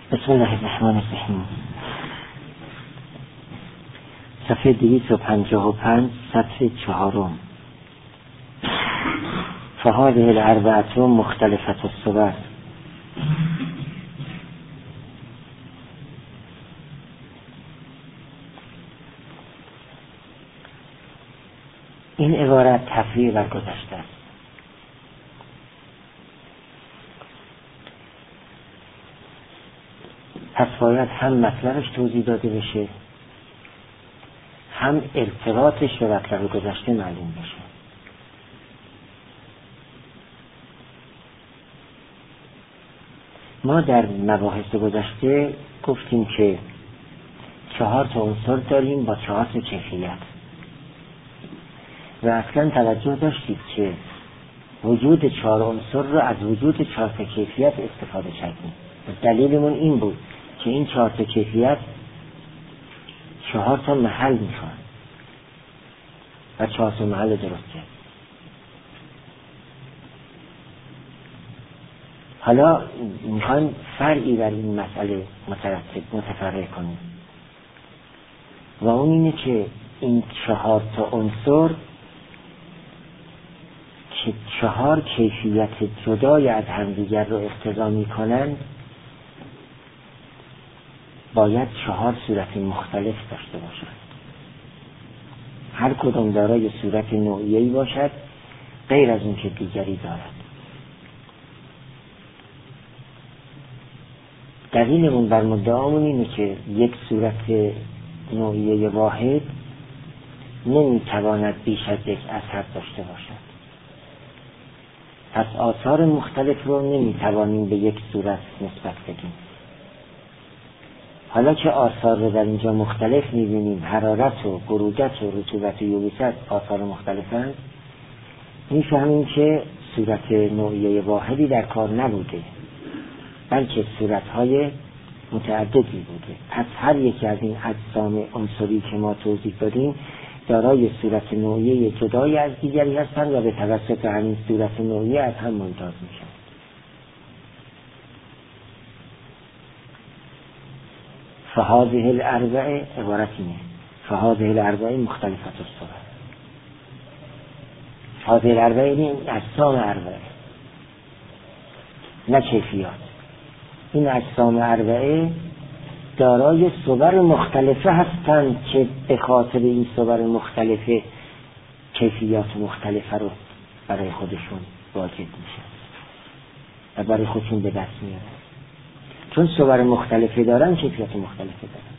بسم الله الرحمن الرحیم. صفحه 255 سطر 4. فهذه الاربعه مختلفة الصور. این عبارت تفریع بر گذشته است. پس باید هم مطلبش توضیح داده بشه، هم ارتباطش به مطلب گذشته معلوم بشه. ما در مباحث گذشته گفتیم که 4 عنصر داریم با 4 کیفیت و اصلا توجه داشتید که وجود 4 عنصر رو از وجود 4 کیفیت استفاده کردیم. دلیلمون این بود که این 4 کیفیت 4 محل میخوان و 4 محل درست کرد. حالا میخوایم فرعی بر این مسئله متفرع کنیم و اون اینه که این 4 عنصر که 4 کیفیت جدای از همدیگر رو اقتضا میکنن باید 4 صورت مختلف داشته باشند. هر کدوم دارای صورت نوعیه‌ای باشد غیر از اون که دیگری دارد. دلیلمون بر مدعامون اینه که یک صورت نوعیه واحد نمیتواند بیش از یک اثر داشته باشد. پس آثار مختلف رو نمیتوانیم به یک صورت نسبت بدیم. حالا که آثار رو در اینجا مختلف میبینیم، حرارت و برودت و رطوبت و یبوست آثار مختلفند، میفهمیم که صورت نوعیه واحدی در کار نبوده بلکه صورتهای متعددی بوده. پس هر یکی از این اجسام عنصری که ما توضیح دادیم دارای صورت نوعیه جدای از دیگری هستند و به توسط همین صورت نوعیه از هم ممتاز میشن. فهذه الاربعه عبارت اینه: فهذه الاربعه مختلفة الصور. هذه الاربعه این اجسام اربعه نه کیفیات. این اجسام اربعه دارای صور مختلفه هستند که به خاطر این صور مختلفه کیفیات مختلفه رو برای خودشون واجد میشن و برای خودشون به دست میارن. چون صور مختلفه دارن کیفیات مختلفه دارن.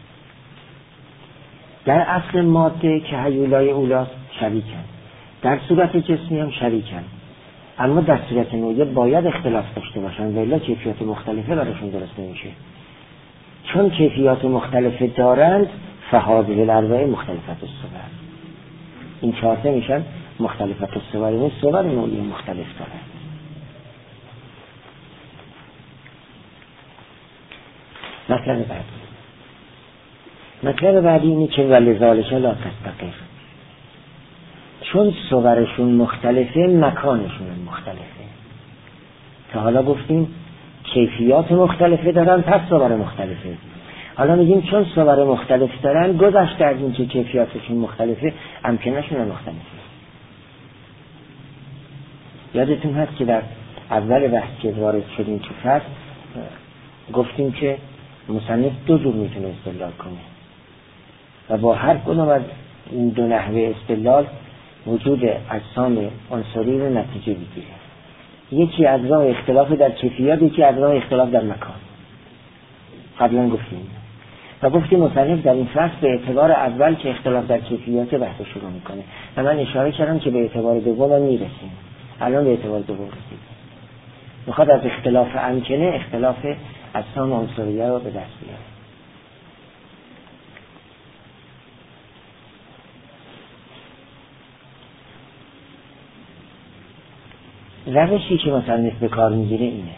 در اصل ماده که هیولای اولاست شریکن، در صورت جسمی هم شریکن، اما در صورت نوعیه باید اختلاف داشته باشن ولی کیفیات مختلفه براشون درست نمیشه. چون کیفیات مختلفه دارند فهذه الاربعه مختلفة الصور. این 4 میشن مختلفة الصور، این صور نوعی مختلف دارند. مطلب بعدی اینه که ولذالک لا تستقر. چون صورشون مختلفه مکانشون مختلفه. تا حالا گفتیم کیفیات مختلفه دارن پس صور مختلفه. حالا میگیم چون صور مختلف دارن گذشته از این که کیفیاتشون مختلفه امکنشون هم مختلفه. یادتون هست که در اول بحث که وارد شدیم تو فصل گفتیم که مصنف 2 جور میتونه استدلال کنه و با هر کدوم از این 2 نحوه استدلال وجود اجسام عنصری رو نتیجه بگیره. یکی از راه اختلاف در کیفیات، یکی از راه اختلاف در مکان. قبلا گفتیم و گفتیم مصنف در این فصل به اعتبار اول که اختلاف در کیفیات بحث شروع میکنه و من اشاره کردم که به اعتبار دوم میرسیم. الان به اعتبار دوم رسیدیم. میخواد از اختلاف امکنه اختلاف اجسام عنصریه رو به دست بیاره. روشی که مصنف به کار میگیره اینه: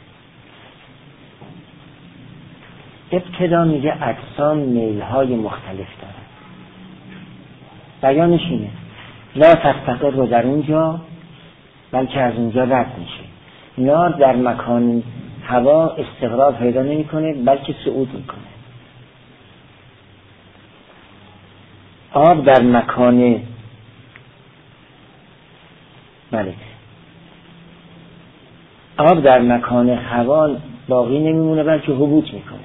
ابتدا میگه اجسام میلهای مختلف دارن. بیانش اینه لا تستقر رو در اونجا بلکه از اونجا رد میشه. نار در مکان هوا استقرار پیدا نمیکنه بلکه صعود میکنه. آب در مکان آب در مکان هوا باقی نمیمونه بلکه هبوط میکنه.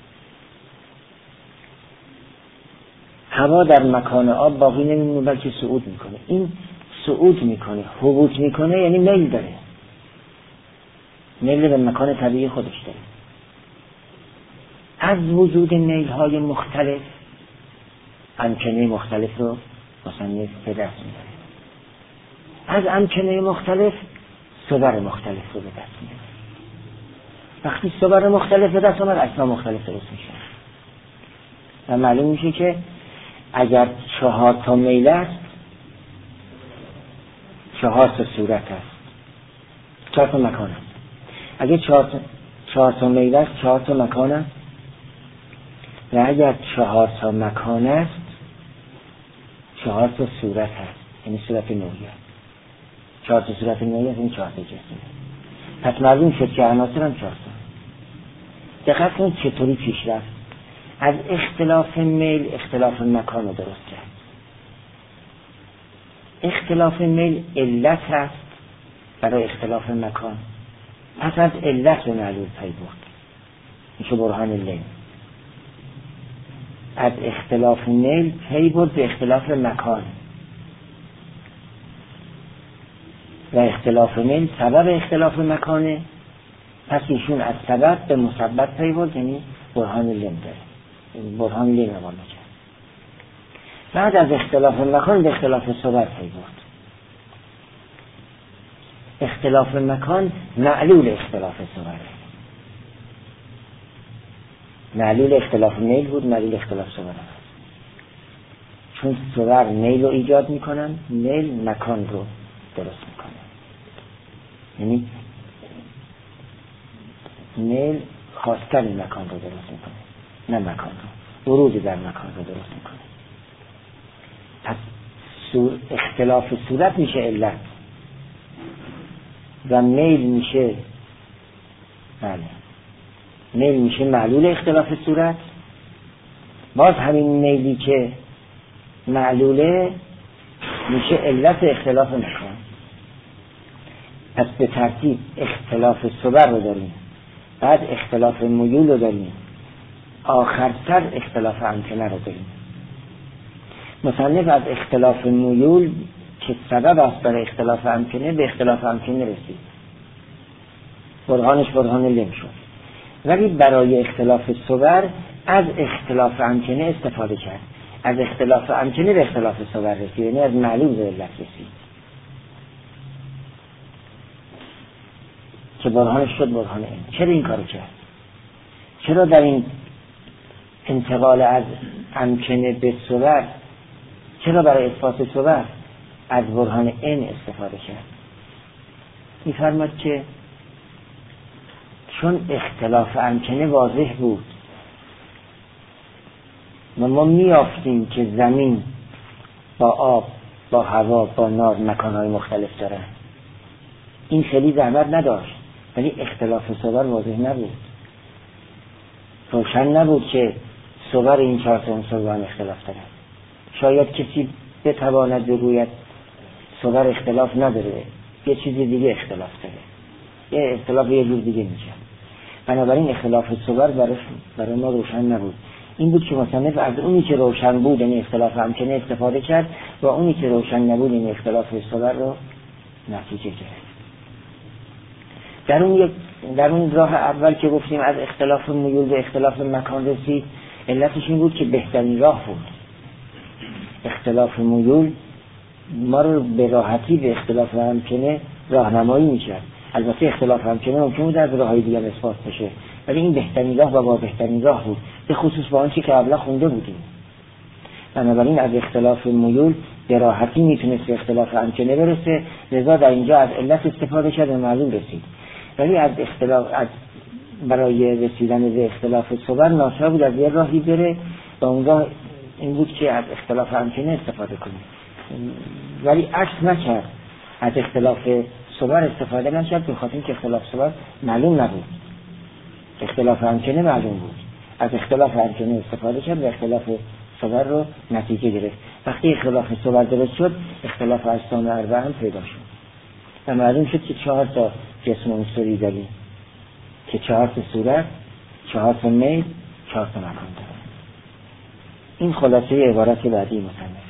هوا در مکان آب باقی نمیمونه بلکه صعود میکنه. این صعود میکنه، هبوط میکنه، یعنی میل داره، میل به مکان طبیعی خودش داره. از وجود میل های مختلف امکنه مختلف رو مصنف به دست میاره. از امکنه مختلف صور مختلف رو به دست میاره. وقتی صور مختلف به دست آمد اجسام مختلف درست میشه و معلوم میشه که اگر 4 تا میل است 4 تا صورت است، 4 تا مکان است. اگر 4 تا میل است 4 تا مکان است و اگر 4 تا مکان است 4 تا صورت است، یعنی صورت نوعی است. 4 تا صورت نوعی است، این 4 تا جسم. پس معلوم شد که عناصر هم 4 تا. دقت کنید چطوری پیش رفت. از اختلاف میل اختلاف مکان رو درست کرد. اختلاف میل علت هست برای اختلاف مکان. پس از علت به معلول پی برد. میشه برهان لیل. از اختلاف میل پی برد به اختلاف مکان و اختلاف میل سبب اختلاف مکانه. پس ایشون از سبب به مسبب پی برد، یعنی برهان لیل داره، برهان لیل روانه کرد. بعد از اختلاف مکان به اختلاف صور پی برد. اختلاف مکان معلول اختلاف صوره. معلول اختلاف میل بود، معلول اختلاف صور است. چون صور میل رو ایجاد میکنن، میل مکان رو درست میکنه. یعنی میل خواستن مکان رو درست میکنه، نه مکان رو، ورود در مکان رو درست میکنه. پس اختلاف صورت میشه علت و میل میشه میل میشه معلول اختلاف صورت. باز همین میلی که معلوله میشه علت اختلاف مکان. پس به ترتیب اختلاف صور رو داریم، بعد اختلاف میول رو داریم، آخرتر اختلاف امکنه رو داریم. مصنف از اختلاف میول که سبب است برای اختلاف امکنه به اختلاف امکنه رسید. برهانش برهان لم شد. ولی برای اختلاف صور از اختلاف امکنه استفاده کرد. از اختلاف امکنه به اختلاف صور رسید، یعنی از معلول به علت رسید که برهانش شد برهان علم. چرا این کارو کرد؟ چرا در این انتقال از امکنه به صور، چرا برای اثبات صور از برهان علم استفاده کرد؟ می‌فرماید که چون اختلاف امکنه واضح بود و ما میافتیم که زمین با آب، با هوا، با نار مکانهای مختلف داره، این خیلی زحمت نداشت. ولی اختلاف صور واضح نبود، روشن نبود که صور این 4 تا عنصر با هم اختلاف داره. شاید کسی بتواند بگوید صور اختلاف نداره، یه چیزی دیگه اختلاف داره، یه اختلاف یه جور دیگه میشه. بنابراین اختلاف صور برای ما روشن نبود. این بود که مصنف از اونی که روشن بود یعنی اختلاف امکنه استفاده کرد و اونی که روشن نبود یعنی اختلاف صور رو نتیجه گرفت. در اون راه اول که گفتیم از اختلاف میول به اختلاف مکان رسید، علتش این بود که بهترین راه بود. اختلاف میول ما رو به راحتی به اختلاف امکنه راهنمایی می‌کرد. البته اختلاف امکنه ممکن بود از راه‌های دیگر اثبات بشه، ولی این بهترین راه و با بهترین راه بود، به خصوص با آنچه که قبلا خونده بودیم. بنابراین از اختلاف میول به راحتی میتونست به اختلاف امکنه برسه، لذا در اینجا از علت استفاده کرد و معلوم رسید. ولی از برای رسیدن به اختلاف صور ناچار بود از یه راهی بره و اون راه این بود که از اختلاف امکنه استفاده کنه، ولی عکس نکرد، از اختلاف صور استفاده نکرد به خاطر اینکه اختلاف صور معلوم نبود. اختلاف امکنه معلوم بود، از اختلاف امکنه استفاده کرد و اختلاف صور رو نتیجه گرفت. وقتی اختلاف صور درست شد، اختلاف اجسام اربعه هم پیدا شد و معلوم شد که 4 تا جسم عنصری داریم که 4 تا صورت، 4 تا میل، 4 تا مکان داره. این خلاصه عبارت بعدی مصنف.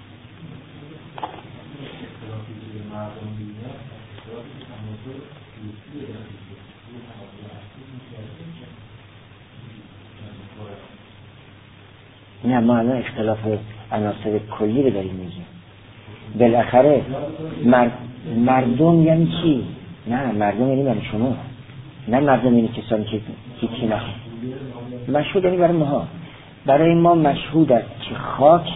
نه، ما الان اختلاف عناصر کلی رو داریم میگیم. بالاخره مردم یعنی چی؟ نه، مردم یعنی شما، نه مردم یعنی کسانی که هیچی نخون. مشهود یعنی برای ماها، برای ما مشهود است که خاک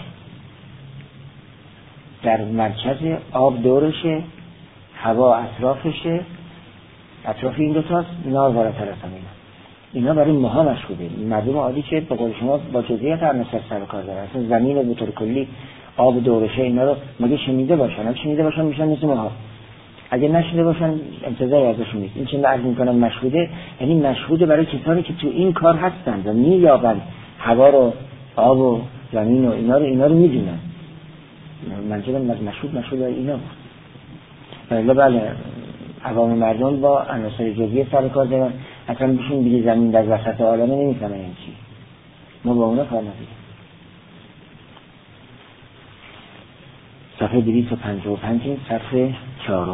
در مرکز، آب دورشه، هوا اطرافشه، اطراف این دوتاست، نار بالاتر از همه اینا برای ماها مشهوده. مردم عادی که به قول شما با جزئیات عناصر سر کار دارن، اصلا زمین رو به طور کلی آب دورشه اینا رو مگه شنیده باشن؟ اگه شنیده باشن میشن مثل ماها، اگه نشنیده باشن انتظاری ازشون نیست. این چه عرض میکنم مشهوده، یعنی مشهوده برای کسانی که تو این کار هستن و مییابن هوا رو، آب و زمین و اینا رو میدونن. منظورم از مشهود اینا بود. بله عوام مردم با عناصر جزئی سر کار دارن، اصلا بهشون بگی زمین در وسط عالمه نمیفهمن این چی. ما با اونا کار نداریم. صفحه 255 صفحه 4.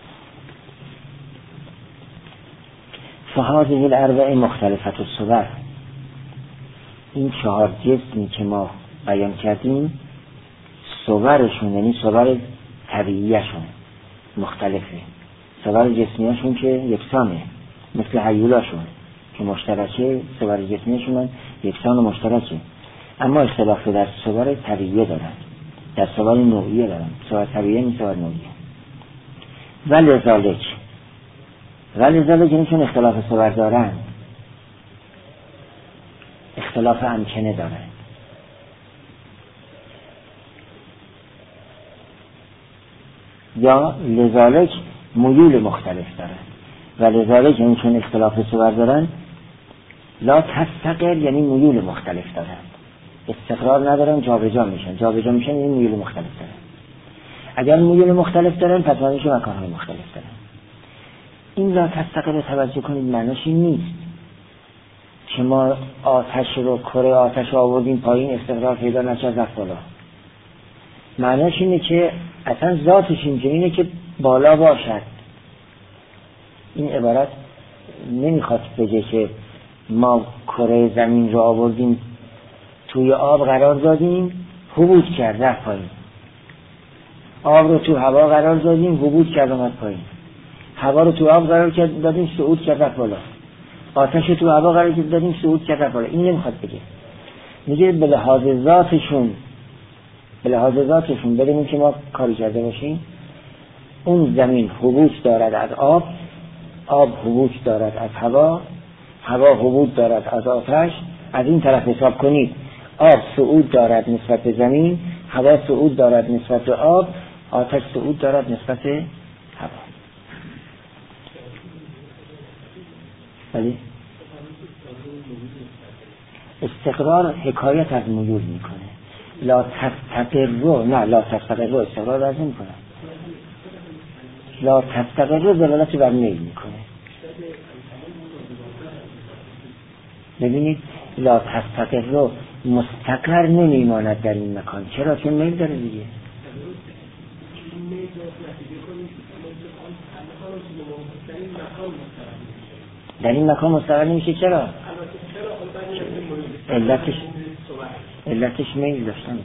فهذه الاربع مختلفة الصور، این 4 جسمی که ما بیان کردیم صورشون یعنی صور طبیعیشون مختلفه. صور جسمیشون که یکسانه، مثل هیولاشون که مشترکه، صور جسمیشون یکسان و مشترکه، اما اختلاف در صور طبیعیه دارن، در صور نوعیه دارن. صور طبیعیه نیست، صور نوعیه. ولذالک یعنی چون اختلاف صور دارن، اختلاف امکنه دارن. یا لذالک میول مختلف دارن. ولذالک یعنی چون اختلاف صور دارن، لا تستقر یعنی میول مختلف دارن، استقرار ندارن، جابجا میشن یعنی میول مختلف دارن. اگر میول مختلف دارن پس معنیش مکانهای مختلف دارن. این لا تستقر توجه کنید معنیش این نیست که ما آتش رو، کره آتش رو آوردیم پایین استقرار پیدا نکرد رفت بالا. معنیش اینه که اصلا ذاتش اینه که بالا باشد. این عبارت نمیخواد بگه که ما کره زمین رو آوردیم توی آب قرار دادیم هبوط کرد رفت پایین، آب رو تو هوا قرار دادیم هبوط کرد اومد پایین، هوا رو تو آب قرار دادیم صعود کرد رفت بالا، آتش رو تو هوا قرار دادیم صعود کرد رفت بالا. این نمیخواد بگه، میگه به لحاظ ذاتشون بدونیم که ما کاری کرده باشیم. اون زمین حبوط دارد از آب، آب حبوط دارد از هوا، هوا حبوط دارد از آتش. از این طرف حساب کنید، آب صعود دارد نسبت به زمین، هوا صعود دارد نسبت به آب، آتش صعود دارد نسبت به هوا. ولی استقرار حکایت از میول میکنه. لا تستقر استقرار از این کنه. لا تستقر دلالت بر میل میکنه. ببینید لا تستقر مستقر نمیماند در این مکان. چرا؟ چون میل داره دیگه. در این مکان مستقر نمیشه. چرا؟ علتش میل داشتن.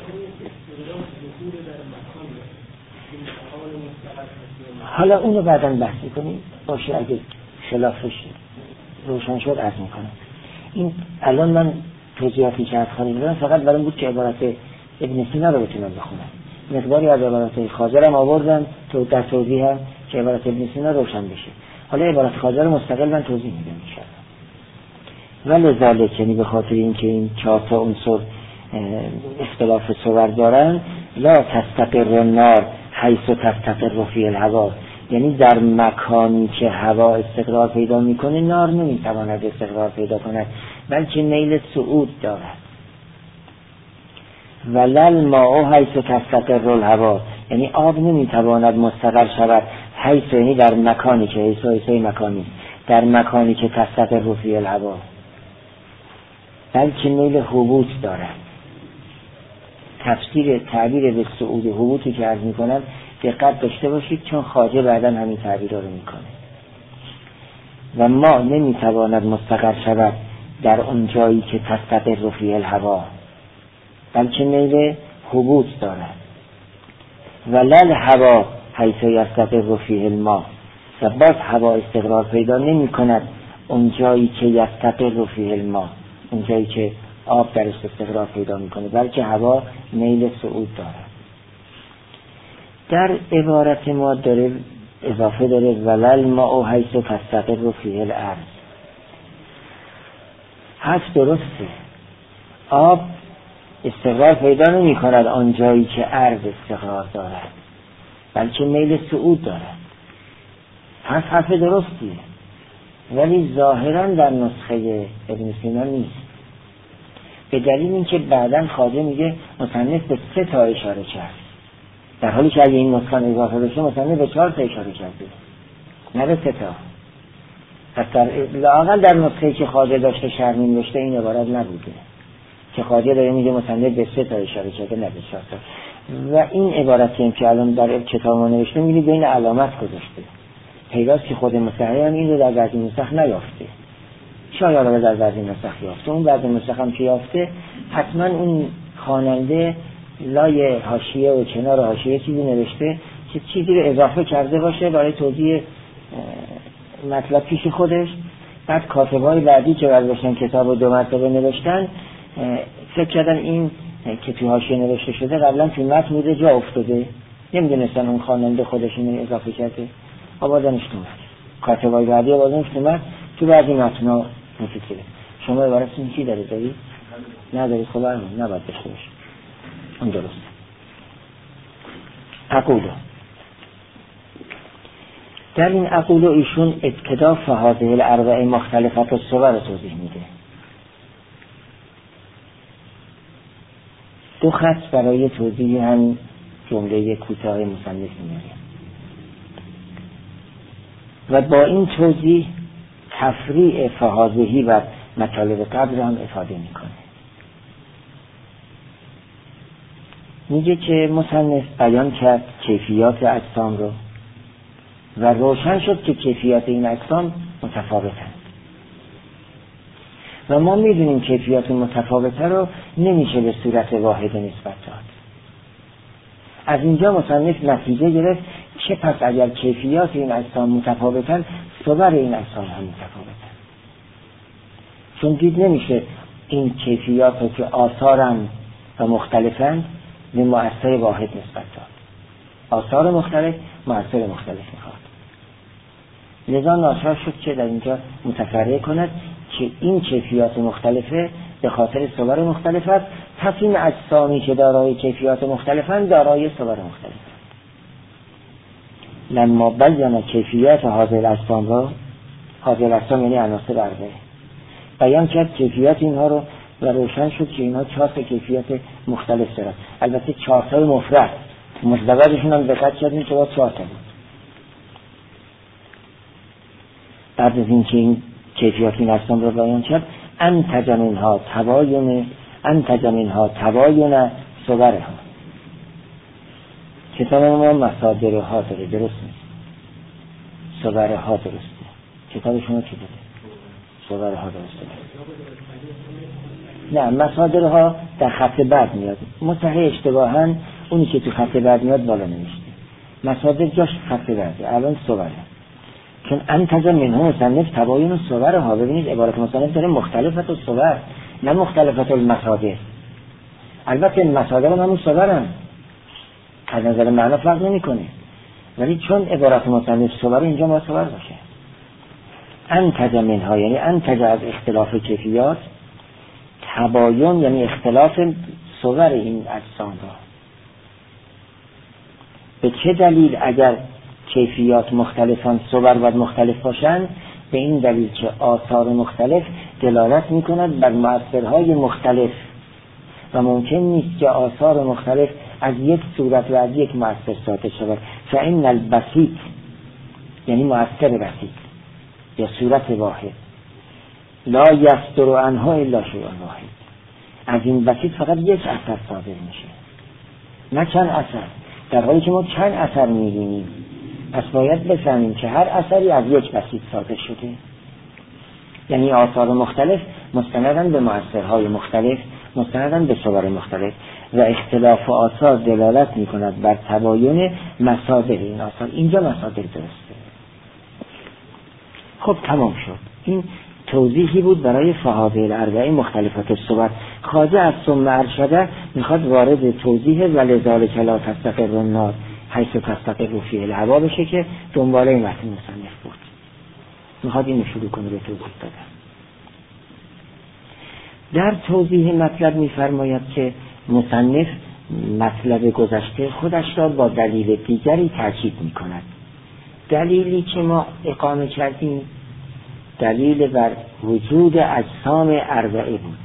حالا اونو بعداً بحثی کنیم باشه، اگه خلافش روشن شد عرض میکنم. این الان من توضیحاتی که از خانیم دارم فقط برام بود که عبارت ابن سینا رو بتونم بخونم. مقداری از عبارت خاضرم آوردم تو در توضیح هم که عبارت ابن سینا روشن بشه. حالا عبارت خاضر مستقل من توضیح میدم انشاءالله. ولذالک یعنی به خاطر اینکه این 4 تا عنصر اختلاف صور دارن، لا تستقر النار حیث تستقر فی الهوا یعنی در مکانی که هوا استقرار پیدا میکنه نار نمیتواند استقرار پیدا کند، بلکه میل صعود دارد. ولل ماء حیث تستقر الهوا، یعنی آب نمیتواند مستقر شود حیث، یعنی در مکانی که حیث مکانی، در مکانی که تستقر فیه الهوا، بلکه میل هبوط دارد. تعبیر به صعود هبوطی که عرض میکنم دقت داشته باشید، چون خواجه بعدا همین تعبیر رو میکنه. و ما نمیتواند مستقر شود در اون جایی که تستقر فیه الهوا، بلکه میل هبوط دارد. ولل هوا حیث یستقر فیه الماء، و باز هوا استقرار پیدا نمی کند اون جایی که یستقر فیه الماء، اون جایی که آب درش استقرار پیدا می کنه، بلکه هوا میل صعود دارد. در عبارت ما داره اضافه داره ولل ماء حیث تستقر فیه الارض. هست درسته، آب استقرار پیدا نمی کند آن جایی که ارض استقرار دارد، بلکه میل صعود دارد. پس حرف درستیه، ولی ظاهرا در نسخه ابن سینا نیست، به دلیل اینکه بعداً خواجه میگه مصنف به 3 تا اشاره کرد، در حالی که اگه این نسخه اضافه بشه مصنف به 4 تا اشاره کرده، نه به 3 تا. پس لااقل در نسخه‌ای که خواجه داشته شرح می‌نوشته این عبارت نبوده که خواجه داره میگه مصنف به 3 تا اشاره کرده، نه به 4 تا. و این عبارتی که الان در کتاب ما نوشته می‌بینید بین علامت گذاشته، پیداست که خود مصنف این رو در بعضی نسخ نیافته، شاید در بعضی نسخ یافته، اون بعضی نسخ هم که یافته حتما اون خواننده لای حاشیه و کنار حاشیه چیزی نوشته که چیزی رو اضافه کرده باشه برای توضیح مطلب پیش خودش. بعد کاتبای بعدی که برداشتن کتاب رو 2 مرتبه نوشتن فکر کردن این که تو حاشیه نوشته شده قبلا تو متن بوده جا افتاده، نمیدونستن اون خواننده خودش اینو اضافه کرده، آوازنش تو متن. کاتبای بعدی آوازنش تو متن، تو بعضی متن‌ها مفیده. شما عبارتون چی داره دارید؟ نداری خب نباید داشته باشه، اون درست. اقولو در این اقولو ایشون ابتدا فهاده الاربعه مختلفت و صور رو توضیح میده. 2 خط برای توضیح هم جمله کوتاه مصنف میاره و با این توضیح تفریع فهازهی و مطالب قبل هم افاده میکنه. میگه که مصنف بیان کرد کیفیات اجسام رو و روشن شد که کیفیات این اجسام متفاوتند و ما میدونیم کیفیات متفاوته رو نمیشه به صورت واحد نسبت داد. از اینجا مصنف نتیجه گرفت که پس اگر کیفیات این اجسام متفاوتن صور این اجسام هم متفاوتن، چون دید نمیشه این کیفیات رو که آثارن و مختلفن به مؤثر واحد نسبت داد. آثار مختلف مؤثر مختلف میخواد. لذا ناچار شد که در اینجا متفرع کند که این کیفیات مختلفه به خاطر صور مختلف است، پس این اجسامی که دارای کیفیات مختلفن دارای صور مختلف. لما بیان کیفیات هذه الاجسام را، هذه الاجسام یعنی عناصر اربعه، بیان کرد کیفیات اینها رو و روشن شد که اینها 4 کیفیت مختلف دارند. البته 4 مفرد، مزدوجشون هم دقت کردیم که با 4 بود. بعد از اینکه این کیفیات این اجسام رو بیان کرد انتج منها تباین صورها. کتاب ما مصادرها داره، درست نیست، صورها درسته. کتاب شما چی داره؟ صورها درسته. نه، مصادرها در خط بعد میاد، متحی اشتباهاً اونی که تو خط بعد میاد بالا نمیشته. مصادر جاش خط بعده، الان صوره، چون انتج منها مصنف تباین صورها. ببینید عبارت مصنف داره مختلفت و صور، نه مختلفت المصادر. البته مصادر هم همون صورن، از نظر معنا فرق نمی کنه، ولی چون عبارت مصنف صور اینجا ما صور باشه. انتج منها یعنی انتج از اختلاف کیفیات، تباین یعنی اختلاف صور این اجسام را. به چه دلیل؟ اگر کیفیات مختلفان صور باید مختلف باشن، به این دلیل که آثار مختلف دلالت میکند بر مؤثرهای مختلف و ممکن نیست که آثار مختلف از یک صورت و از یک مؤثر ساطع شود. فإن البسيط یعنی مؤثر بسیط یا صورت واحد لا یصدر عنها الا شیء واحد، از این بسیط فقط یک اثر صادر میشه نه چند اثر، در حالی که ما چند اثر میبینیم. پس باید بفهمیم که هر اثری از یک بسیط صادر شده، یعنی آثار مختلف مستندن به مؤثرهای مختلف، مستندن به صور مختلف و اختلاف آثار دلالت میکند بر تباین مصادر این آثار. اینجا مصادر درسته. خب تمام شد. این توضیحی بود برای فهاده الاربعه مختلفات الصور. خواجه از ثم ارشده میخواد وارد توضیح ولذالک لا تستقر النار حیث تستقر فیه الهوا بشه که دنباله متن مصنف بود. میخواد اینو شروع کنه به توضیح دادن. در توضیح مطلب میفرماید که مصنف مطلب گذشته خودش را با دلیل دیگری تاکید میکند. دلیلی که ما اقامه کردیم دلیل بر وجود اجسام اربعه بود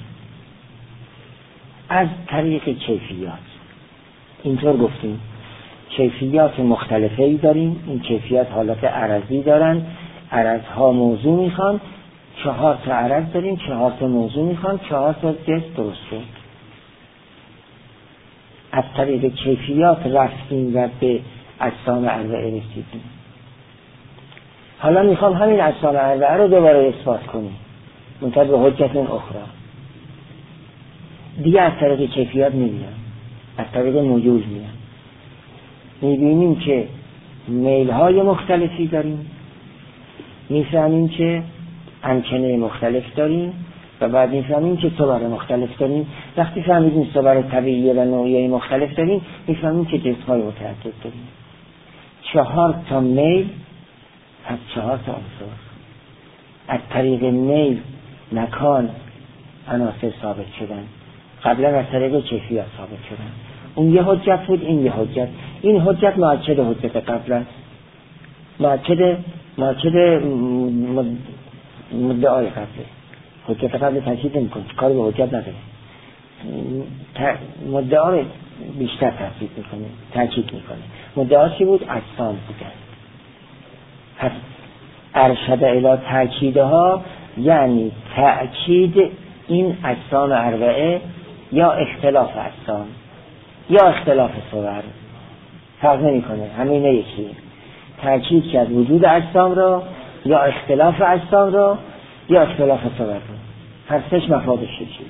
از طریق کیفیات. اینطور گفتیم کیفیات مختلفی داریم، این کیفیات حالت عرضی دارن، عرضها موضوع میخوان، 4 تا عرض داریم، 4 تا موضوع میخوان، 4 تا جز درسته. از طریق کیفیات رفتیم و به اجسام اربعه رسیدیم. حالا میخوام همین اجسام اربعه رو دوباره اثبات کنیم منتها به حجت اخرى. دیگه از طریق کیفیات نمیدیم، از طریق موجود میدیم. میبینیم که میلهای مختلفی داریم، میفهمیم که امکنه مختلف داریم و بعد میفهمیم که صور مختلف داریم. وقتی فهمیدیم صور طبیعی و نوعی مختلف داریم میفهمیم که جنس‌های متعدد داریم. 4 تا میل از 4 تا عنصر. از طریق میل مکان عناصر ثابت شدن، قبلا از طریق کیفیات ثابت شدن. اون یه حجت بود، این یه حجت. این حجت مؤکد حجت قبل است، مؤکد مدعای قبله. حجت قبل تاکید نمی‌کنه، کاری به حجت نداره. مدعا رو بیشتر تاکید میکنه. مدعا چی بود؟ اجسام بودن. پس ارشد الی تاکیدها یعنی تاکید این اجسام اربعه یا اختلاف اجسام یا اختلاف صور، فرق نمیکنه، همین یکی. تاکید کرد وجود اجسام را یا اختلاف اجسام را یا اختلاف صور را. هر سهش مفادش چیز.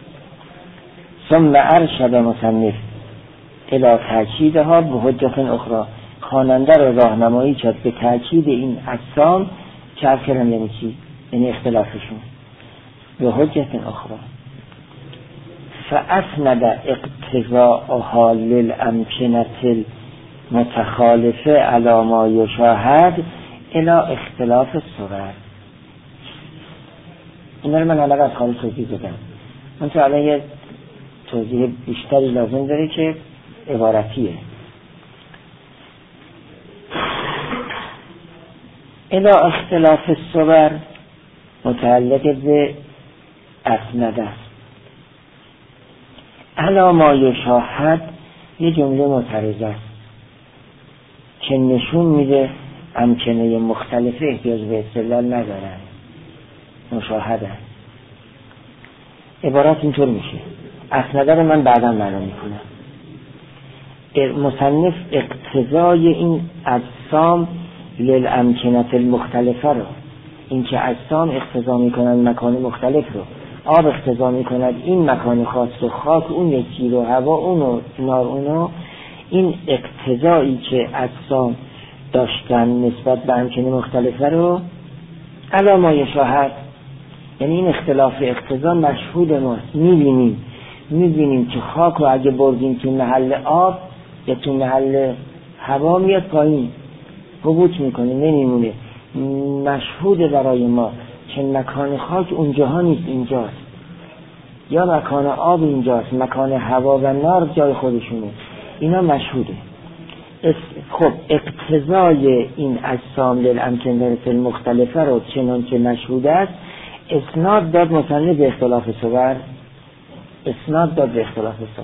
ثم ارشد مصنف الی تاکیدها به حجت اخرى. خواننده را راهنمایی کرد به تاکید این اجسام که عرض کردم یعنی چی؟ یعنی اختلافشون به حجت اخرى. فاسند اقتضاءها للامکنة المتخالفه علی ما یشاهد الی اختلاف الصور. اینا رو من حالا از خارج توضیح دادم. من تو الان یه توضیح بیشتری لازم داره که عبارتیه. الی اختلاف الصور متعلق به اسنده است. علی ما یشاهد یه جمله معترضه است که نشون میده امکنه مختلف احتیاج به استدلال ندارن، مشاهده. عبارت اینطور میشه، اسنده رو من بعدا معلوم میکنم. مصنف اقتضای این اجسام للامکنة المختلفه رو، این که اجسام اقتضا میکنن مکان مختلف رو، آب اقتضا میکند این مکان خاص رو، خاک اون یکی رو، هوا اونو، نار اونو. این اقتضایی که اجسام داشتن نسبت به امکنه مختلفه رو علی ما یشاهد، یعنی این اختلاف اقتضا مشهود ماست. میبینیم که خاک رو اگه بردیم تو محل آب یا تو محل هوا میاد پایین، حبوط میکنه، نمیمونه. مشهوده برای ما که مکان خاک اونجاها نیست، اینجاست، یا مکان آب اینجاست، مکان هوا و نار جای خودشونه. اینا مشهوده. خب اقتضای این اجسام للامکنه المختلفه رو چنان که مشهود است اسناد داد مصنف به اختلاف صور، اسناد داد به اختلاف صور،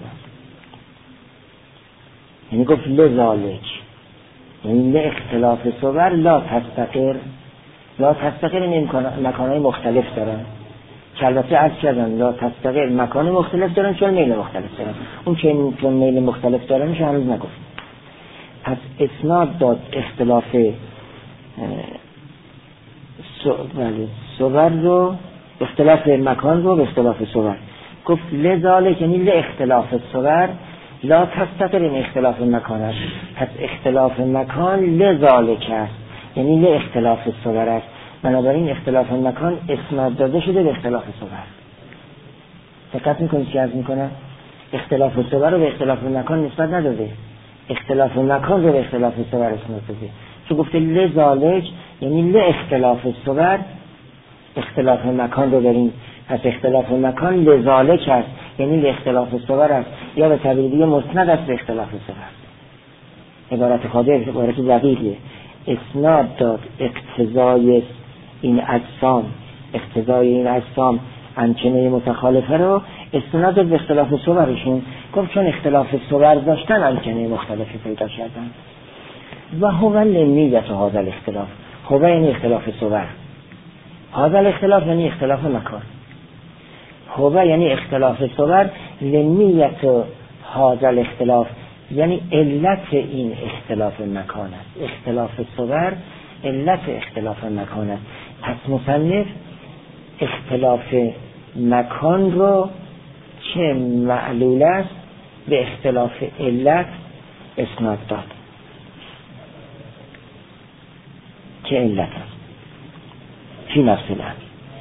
یعنی گفت لذالک، یعنی لاختلاف صور لا تستقر، لا تستقر این مکانهای مختلف دارن که البته عرض کردن لا تستقر مکان مختلف دارن چون میل مختلف دارن، اون چون میل مختلف دارن میشه هنوز نگفت. پس اسناد داد اختلاف صور رو، اختلاف مکان رو به اختلاف صور، گفت لذالک یعنی لاختلاف صور لا تستقر این اختلاف مکان است، پس اختلاف مکان لذالک است یعنی لاختلاف صور است، بنابراین اختلاف مکان اسناد داده شده به اختلاف صور. دقت میکنید چی عرض میکنم؟ اختلاف صور رو به اختلاف مکان نسبت نداده، اختلاف مکان رو به اختلاف صور اسناد داده، چون گفته لذالک یعنی لاختلاف صور اختلاف مکان رو داریم، پس اختلاف مکان لذالک است یعنی لاختلاف صور است، یا به تعبیر دیگه مسند است به اختلاف صور. عبارت خاطر عبارت دقیقیه. اسناد داد اقتضای این اجسام، اقتضای این اجسام امکنه متخالفه رو اسناد داد به اختلاف صورشون، گفت چون اختلاف صور داشتن امکنه مختلفی پیدا کردن. و هو لمیت هذا الاختلاف، هو یعنی اختلاف صور، هذا الاختلاف یعنی اختلاف مکان، هو یعنی اختلاف صور، لمیت هذا الاختلاف یعنی علت این اختلاف مکان است، اختلاف صور علت اختلاف مکان است. پس مصنف اختلاف مکان رو که معلول است به اختلاف علت اسناد داد که علت است فی نفس الامر.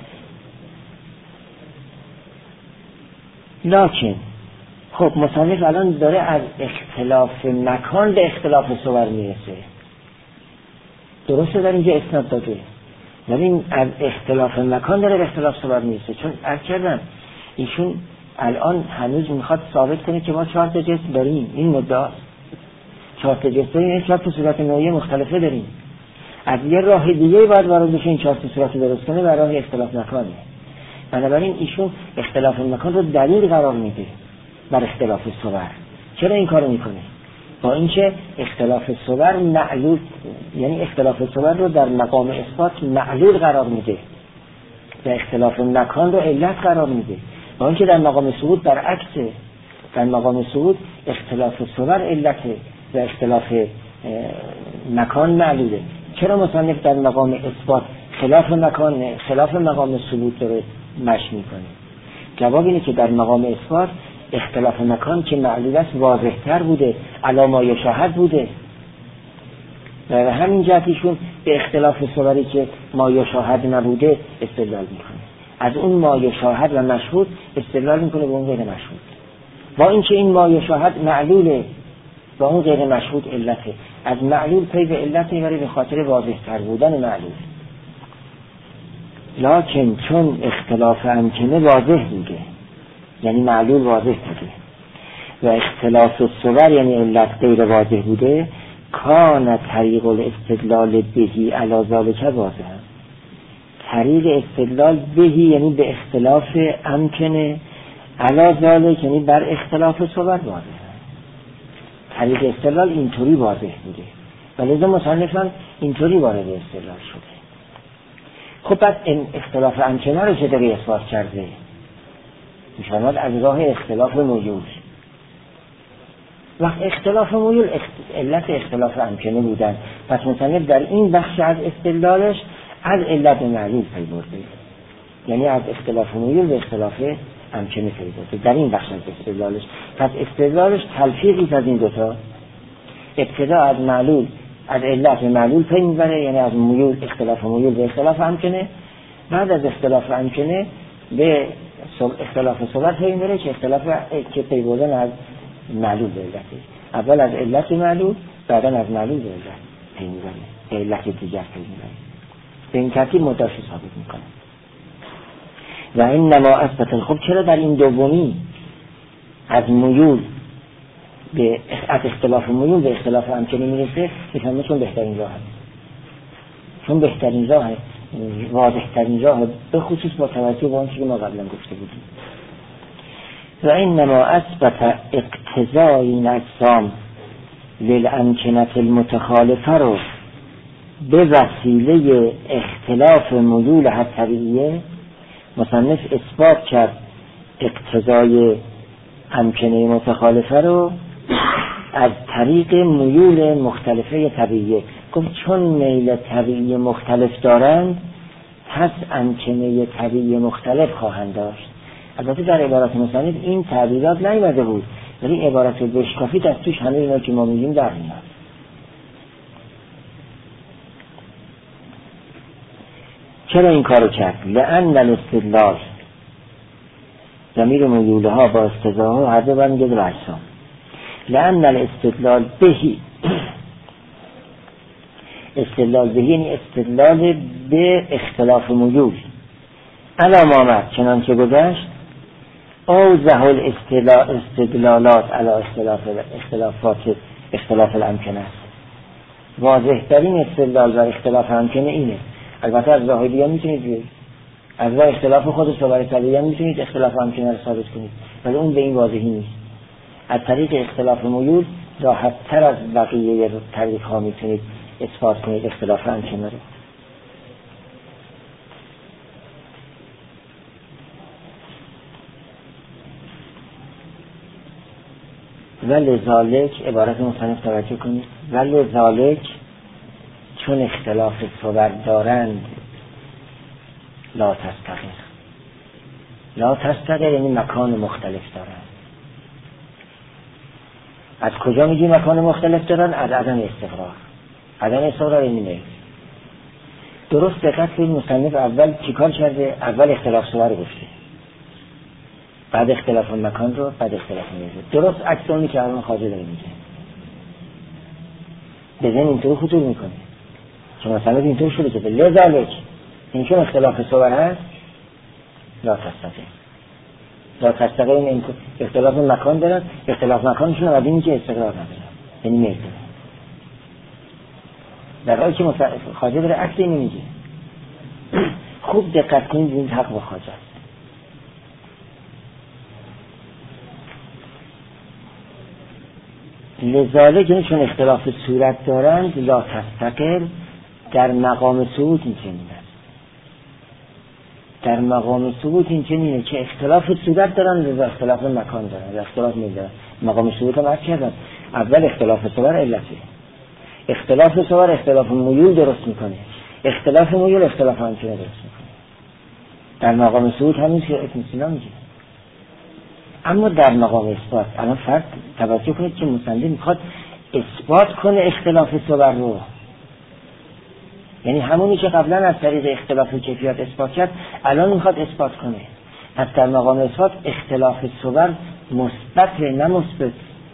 لکن خب مصنف الان داره از اختلاف مکان به اختلاف صور میرسه، درسته در اینجا اسناد داده، ولی از اختلاف مکان داره به اختلاف صور میرسه، چون عرض کردم ایشون الان هنوز میخواد ثابت کنه که ما 4 تا جسم داریم، این مدعاست 4 تا جسم داریم، این 4 تا صورت نوعی مختلفه داریم، از یه راه دیگه باید وارد بشه این 4 تا صورت درست کنه و راه اختلاف مکانه. بنابراین ایشون اختلاف مکان رو دلیل قرار میده بر اختلاف صور. چرا این کارو میکنه؟ با اینکه اختلاف صور معلول، یعنی اختلاف صور رو در مقام اثبات معلول قرار میده و اختلاف مکان رو علت قرار میده، با اینکه در مقام ثبوت برعکسه، در مقام ثبوت اختلاف صور علته و اختلاف مکان معلوله. چرا مصنف در مقام اثبات خلاف مکان، خلاف مقام ثبوت داره مشی میکنه؟ جواب اینه که در مقام اثبات اختلاف مکان که معلول است واضح‌تر بوده، علی ما یشاهد بوده، و همین جهتشون به اختلاف صوری که ما یشاهد نبوده استدلال میکنه، از اون ما یشاهد و مشهود استدلال میکنه به اون غیر مشهود، با اینکه این ما یشاهد معلوله و اون غیر مشهود علته، از معلول پی به علت میبره به خاطر واضح‌تر بودن معلول. لکن چون اختلاف امکنه واضح بوده، یعنی معلول واضح بوده، و اختلاف الصور یعنی علت غیر واضح بوده، کان طریق الاستدلال بهی علی ذلک واضح. طریق استدلال بهی یعنی به اختلاف امکنه، علی ذلک یعنی بر اختلاف الصور واضح. طریق استدلال اینطوری واضح بوده و لذا مصنفان اینطوری وارد استدلال شده. خب بعد این اختلاف امکنه رو چطوری اثبات کرده؟ میشوند از راه اختلاف موجود. وقت اختلاف موجود علت اختلاف امکنه بودن، پس مصنف در این بخش از استدلالش از علت معلول پی برده، یعنی از اختلاف موجود به اختلاف امکنه پی برده در این بخش از استدلالش. پس استدلالش تلفیقی از این دوتا، ابتدا از معلول، از علت معلول پی میبره، یعنی از موجود اختلاف موجود به اختلاف امکنه، بعد از اختلاف امکنه به اختلاف صور پی میبره که اختلاف که پی بردن از معلول به علته، اول از علت معلول بعدا از معلول به علت پی میبره، به علت دیگر پی میبره. به این ترتیب مدعاش ثابت میکنه. و این نما اثبت. خب چرا در این دومی از میول به از اختلاف میول به اختلاف امکنه میرسه، میفهمه چون بهترین راه هست، چون بهترین راه، واضح‌ترین راه، به خصوص با توجه به آنچه که ما قبلا گفته بودیم. و اینما اثبت اقتضای این اجسام للامکنة المتخالفه رو به وسیله اختلاف میول طبیعیه، مصنف اثبات کرد اقتضای امکنه متخالفه رو از طریق میول مختلفه طبیعیه. گفت چون میل طبیعی مختلف دارند پس امکنه طبیعی مختلف خواهند داشت. البته در عبارات مصنف این تعبیرات نیامده بود، ولی عبارت بشکافی از توش همه اینا که ما میگیم در میاد. چرا این کارو کرد؟ لأن الاستدلال، ضمیر میوله ها با استدلال هر دو برمیگرده به اجسام. لأن الاستدلال بهی، استدلال بهی یعنی استدلال به اختلاف میول، علام آمد چنان که گذشت، اوضح الاستدلالات علی اختلاف الامکنه است. واضح ترین استدلال بر اختلاف امکنه اینه. البته از ظاهری ها میتونید از راه اختلاف خودش و برای طبیعی هم میتونید اختلاف امکنه رو ثابت کنید، ولی اون به این واضحی نیست. از طریق اختلاف میول راحت تر از بقیه طریق ها میتونید اثبات کنید اختلاف امکنه رو. ولذالک، عبارت مصنف توجه کنید، ولذالک چون اختلاف صور دارند لا تستقر. لا تستقر یعنی مکان مختلف دارند. از کجا میگی مکان مختلف دارن؟ از عدم استقرار. عدم استقرار یعنی میل. درست دقت کنید مصنف اول چیکار کرده؟ اول اختلاف صور رو گفته، بعد اختلاف مکان رو، بعد اختلاف میل. درست عکس اونی که الان خواجه داره میگه. بزن اینطور خطور میکنه که مصنف اینطور شروع کرده لذالک، این چون اختلاف صور هست لا تستقر. لا تستقر این اختلاف مکان دارن، اختلاف مکانشون رو این که استقرار ندارن، یعنی میل دارن. در حالی که خواجه داره عکس اینو میگه. خوب دقت کنید این حق با خواجه است. لذالک یعنی چون اختلاف صورت دارند لا تستقر، در مقام ثبوت این چنین است. در مقام ثبوت این چنینه که اختلاف صورت دارن و اختلاف مکان دارن و اختلاف میل دارن. مقام ثبوت هم عرض کردم اول اختلاف صور علته، اختلاف صور اختلاف میول درست میکنه، اختلاف میول اختلاف امکنه درست میکنه. در مقام ثبوت همین که ابن سینا میگه. اما در مقام اثبات الان فرق توجه کنید که مصنف میخواد اثبات کنه اختلاف صور رو، یعنی همونی که قبلا از طریق اختلاف کیفیت اثبات کرد الان میخواد اثبات کنه. پس در مقام اثبات اختلاف صور مثبت نه مثبت،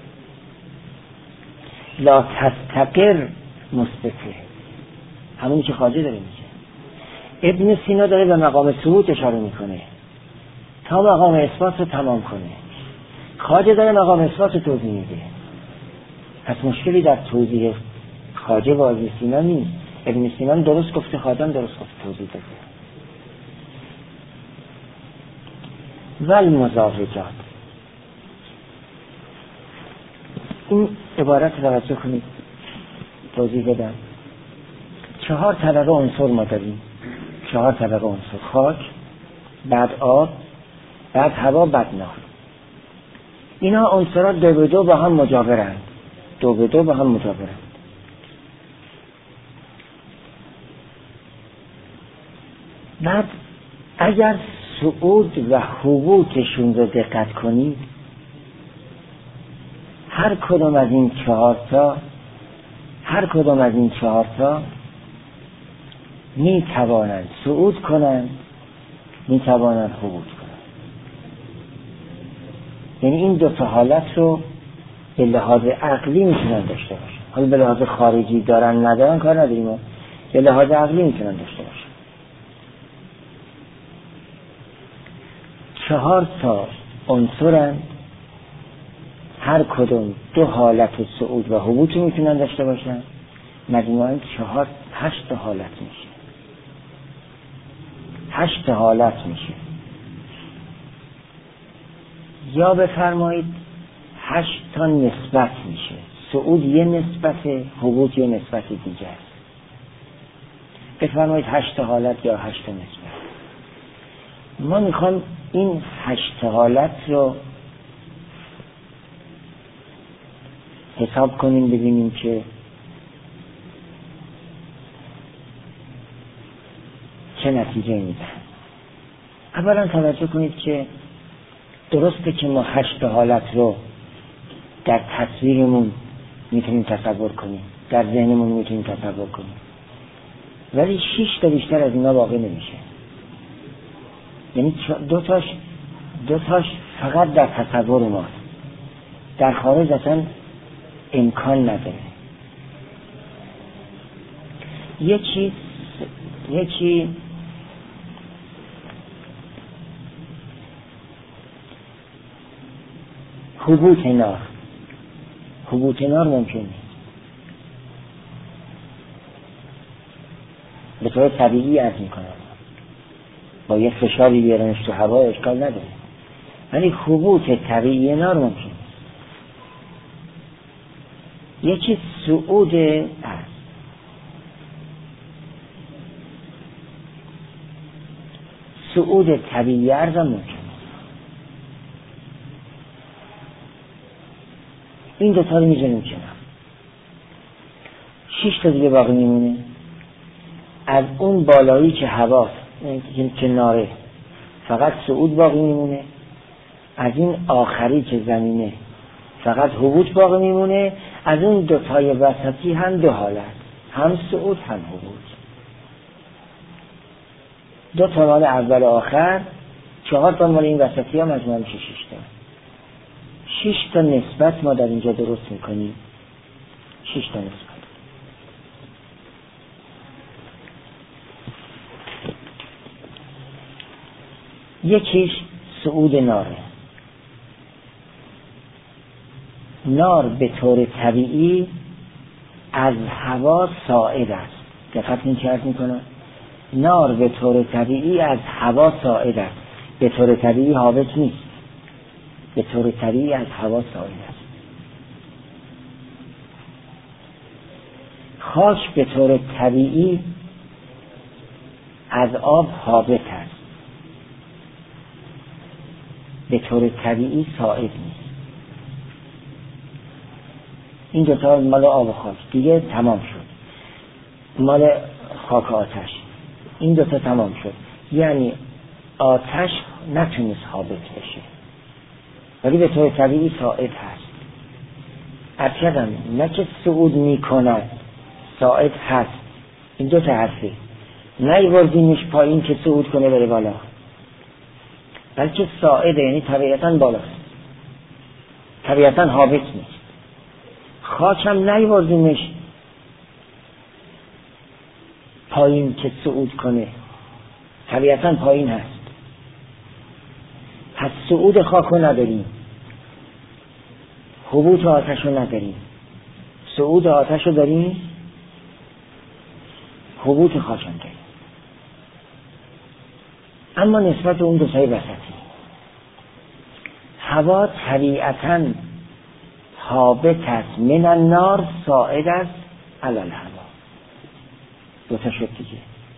لا تستقر مثبته، همونی که خواجه داره میگه. ابن سینا داره به مقام ثبوت اشاره میکنه تا مقام اثبات رو تمام کنه. خواجه داره مقام اثبات رو توضیح میده. پس مشکلی در توضیح خواجه و ابن سینا نیست. ابن سینا درست گفته، خواجه درست گفته، توضیح داده. والمزاوجات، این عبارت توجه کنید توضیح بدم. 4 طبقه عنصر ما داریم، 4 طبقه عنصر: خاک، بعد آب، بعد هوا، بعد نار. اینا عنصرها 2 به 2 با هم مجاورند، 2 به 2 با هم مجاورند. بعد اگر صعود و هبوطشون رو دقت کنید، هر کدوم از این 4 تا می توانند صعود کنند، می توانند هبوط کنند. یعنی این 2 تا حالت رو به لحاظ عقلی میتونن داشته باشن. حالا به لحاظ خارجی دارن ندارن کار نداریم، به لحاظ عقلی میتونن داشته باشن. 4 تا عنصرن، هر کدوم دو حالت صعود و هبوط میتونن داشته باشن، مجموعاً 8 حالت میشه. 8 حالت میشه. یا بفرمایید 8 تا نسبت میشه. صعود یه نسبت، هبوط یه نسبت دیگه است. بفرمایید 8 حالت یا 8 تا نسبت. ما میخوام این 8 حالت رو حساب کنیم ببینیم که چه نتیجه میدن. اولا توجه کنید که درسته که ما 8 حالت رو در تصویرمون میتونیم تصور کنیم، در ذهنمون میتونیم تصور کنیم، ولی 6 تا بیشتر از اینا واقع نمیشه. یعنی دو تاش فقط در تصور ماست، در خارج اصلا امکان نداره. یکی هبوط نار ممکن نیست. به طور طبیعی عرض میکنم، با یه فشاری بیارنش تو هوا اشکال نداره، ولی هبوط طبیعی نار ممکن نیست. یکی صعود است. صعود طبیعی ارز هم ممکن است. این دوتا رو میزنیم کنار. 6 تا دیگه باقی میمونه. از اون بالایی که هواست، که ناره، فقط صعود باقی میمونه. از این آخری که زمینه فقط هبوط باقی میمونه. از اون دوتای وسطی هم 2 حالت، هم صعود هم هبوط. 2 تا مال اول آخر، 4 تا مال این وسطی ها، مجموعاً میشه 6 تا. 6 تا نسبت ما در اینجا درست میکنیم. 6 تا نسبت. یکیش صعود ناره. نار به طور طبیعی از هوا صاعد است. دقت این که عرض میکنم، نار به طور طبیعی از هوا صاعد است، به طور طبیعی هابط نیست، به طور طبیعی از هوا صاعد است. خاک به طور طبیعی از آب هابط است، به طور طبیعی صاعد نیست. این دوتا مال آب و خاک دیگه تمام شد. مال خاک و آتش این دوتا تمام شد. یعنی آتش نتونست هابط بشه، ولی به طور طبیعی صاعد هست. اکدم نه که صعود میکند، صاعد هست. این دوتا حرفه، نیوردیمش پایین که صعود کنه بره بالا، بلکه صاعده، یعنی طبیعتاً بالاست، طبیعتاً هابط نیست. خاک هم نیوردیمش پایین که صعود کنه، طبیعتاً پایین هست. پس صعود خاک رو نداریم، هبوط آتش رو نداریم. صعود آتش رو داریم، هبوط خاک هم داریم. اما نسبت اون دوتای وسطی، هوا طبیعتاً هابط است من النار، صاعد است علی الهوا. دوتا شد دیگه.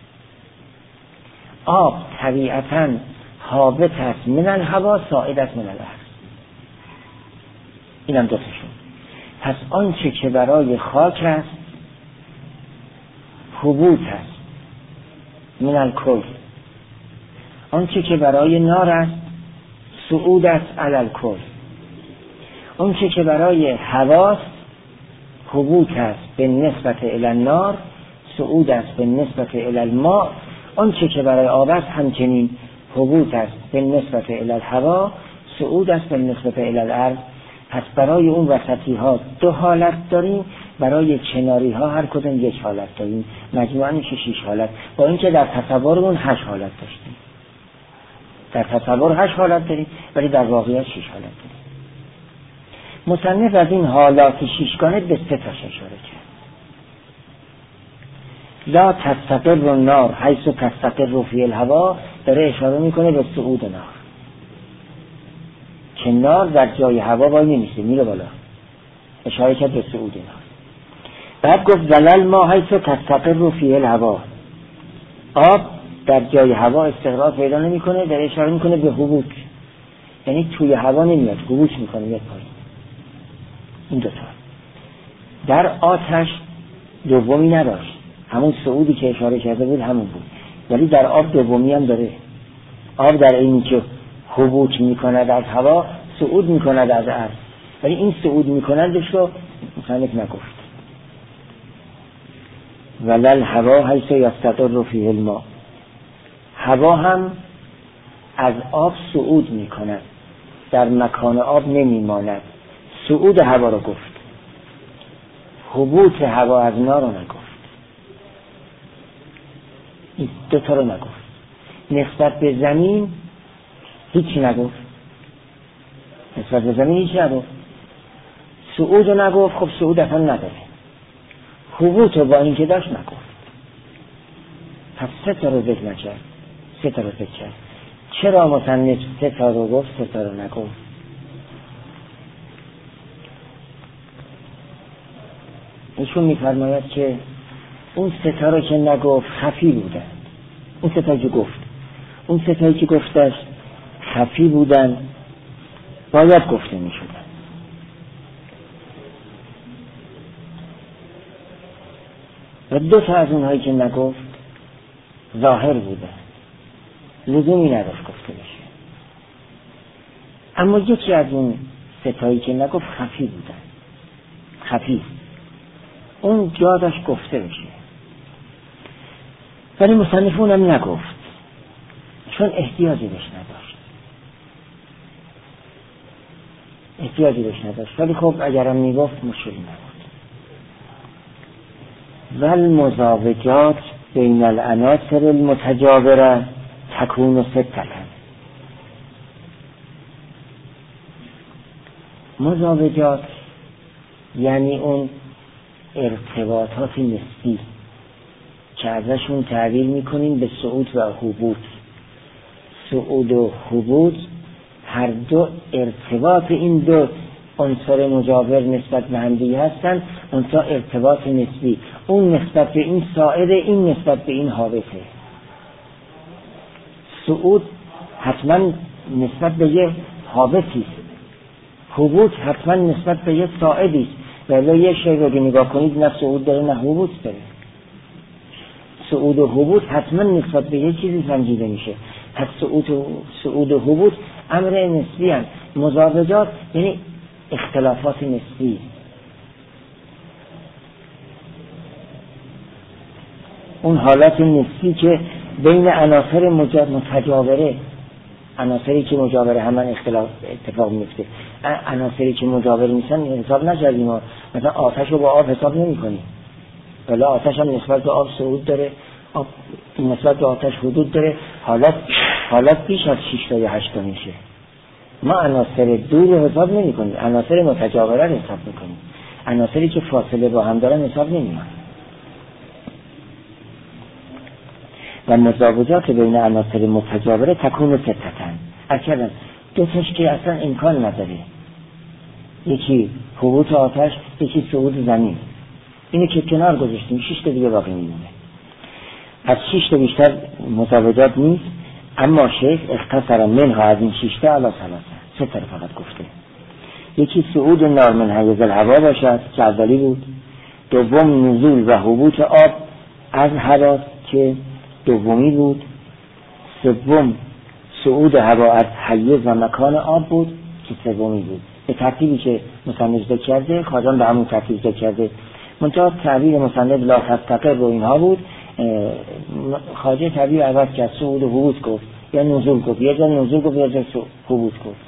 آب طبیعتاً هابط است من الهوا، صاعد است من الارض. اینم دوتا شد. پس آنچه که برای خاک است هبوط است من الکل، آنچه که برای نار است صعود است علی الکل، آنچه که برای هواست هبوط است به نسبت الی النار، صعود است به نسبت الی الماء، آنچه که برای آب است همچنین هبوط است به نسبت الی الهوا، صعود است به نسبت الی الارض. پس برای اون وسطی ها 2 حالت داریم، برای کناری ها هر کدوم 1 حالت داریم، مجموعاً میشه 6 حالت. با اینکه در تصورمون 8 حالت داشتیم، در تصور 8 حالت داریم، ولی در واقعیت 6 حالت داریم. مصنف از این حالات شیشگانه به 3 تاش اشاره کرد. لا تستقر النار حیث تستقر فی الهوا، داره اشاره میکنه به صعود نار، که نار در جای هوا وای نمیشه، میره بالا، اشاره کرد به صعود نار. بعد گفت ولل ما حیث تستقر فی الهوا، آب در جای هوا استقرار پیدا نمیکنه، داره اشاره میکنه به هبوط، یعنی توی هوا نمیاد، هبوط میکنه میاد پایین. این 2 تا. در آتش دومی نداشت، همون صعودی که اشاره کرده بود همون بود، ولی در آب دومی هم داره. آب در اینی که هبوط میکند از هوا، صعود میکند از عرض، ولی این صعود میکنندش رو مصنف نگفت. ولل هوا حیث یستقر فیه الماء، هوا هم از آب صعود میکند، در مکان آب نمیماند. صعود هوا رو گفت، هبوط هوا از نار رو نگفت. این 2 تا رو نگفت. نسبت به زمین هیچی نگفت، نسبت به زمین هیچی نگفت. صعود رو نگفت، خب صعود اصلا نداره. هبوط رو با این که داشت نگفت. پس 3 تا رو ذکر نکرد، 3 تا رو ذکر کرد. چرا مصنف 3 تا رو گفت 3 تا رو نگفت؟ ایشون میفرماید که اون 3 تا رو که نگفت خفی بودن. اون 3 تا که گفت، اون 3 تایی که گفتش خفی بودن، باید گفته می شدن. و 2 تا از اونهایی که نگفت ظاهر بودن، لزومی نداشت گفته بشه. اما یکی از اون 3 تایی که نگفت خفی بودن، خفی، اون جا داشت گفته بشه، ولی مصنف اونم نگفت چون احتیاجی بهش نداشت. ولی خب اگرم میگفت مشکلی نبود. والمزاوجات بین العناصر المتجاوره تکون 6. مزاوجات یعنی اون ارتباطات نسبی که ازشون تعبیر میکنیم به صعود و هبوط. صعود و هبوط هر دو ارتباط این 2 عنصر مجاور نسبت به هم دیگه هستن، اونتا ارتباط نسبی، اون نسبت به این ساعده، این نسبت به این هابطه. صعود حتما نسبت به یه هابطی است، هبوط حتما نسبت به یه ساعدی است، ولی یه شی رو نگاه کنید نه صعود داره نه هبوط داره. صعود و هبوط حتما نسبت به یه چیزی سنجیده میشه. پس صعود و هبوط امر نسبی هست. مزاوجات یعنی اختلافات نسبی. اون حالات نسبی که بین عناصر متجاوره، عناصری که مجاوره همان اتفاق میفته. عناصری که مجاور نیستن حساب نکردیم، مثلا آتش رو با آب حساب نمی کنیم، ولی آتش هم نسبت به آب صعود داره، آب نسبت به آتش حدود داره، حالت بیش از 6 تا یا 8 تا میشه. ما عناصر دور رو حساب نمی کنیم، عناصر متجاوره رو حساب میکنیم، عناصری که فاصله با هم دارن حساب نمیان. و مزاوجات بین عناصر متجاوره تکون 6. اصلا 2 تاش که اصلا امکان نداره، یکی هبوط آتش، یکی صعود زمین. اینو که کنار گذاشتیم، 6 تا دیگه باقی میمونه. از 6 تا بیشتر مزاوجات نیست، اما شیخ اختصر منها از این 6 تا علی 3 تا فقط گفته. یکی صعود نار من حیز الهوا باشد که اولی بود، دوم نزول و هبوط آب از هوا که دومی بود، سوم صعود هوا از حیز و مکان آب بود که سومی بود. به ترتیبی که مصنف ذکر کرده، خواجان به همون ترتیب ذکر کرده. منتها تعبیر مصنف لا تستقر رو اینها بود، خواجه تعبیر عوض کرد، صعود و هبوط گفت یا نزول گفت، یا جا نزول گفت یا جا هبوط گفت.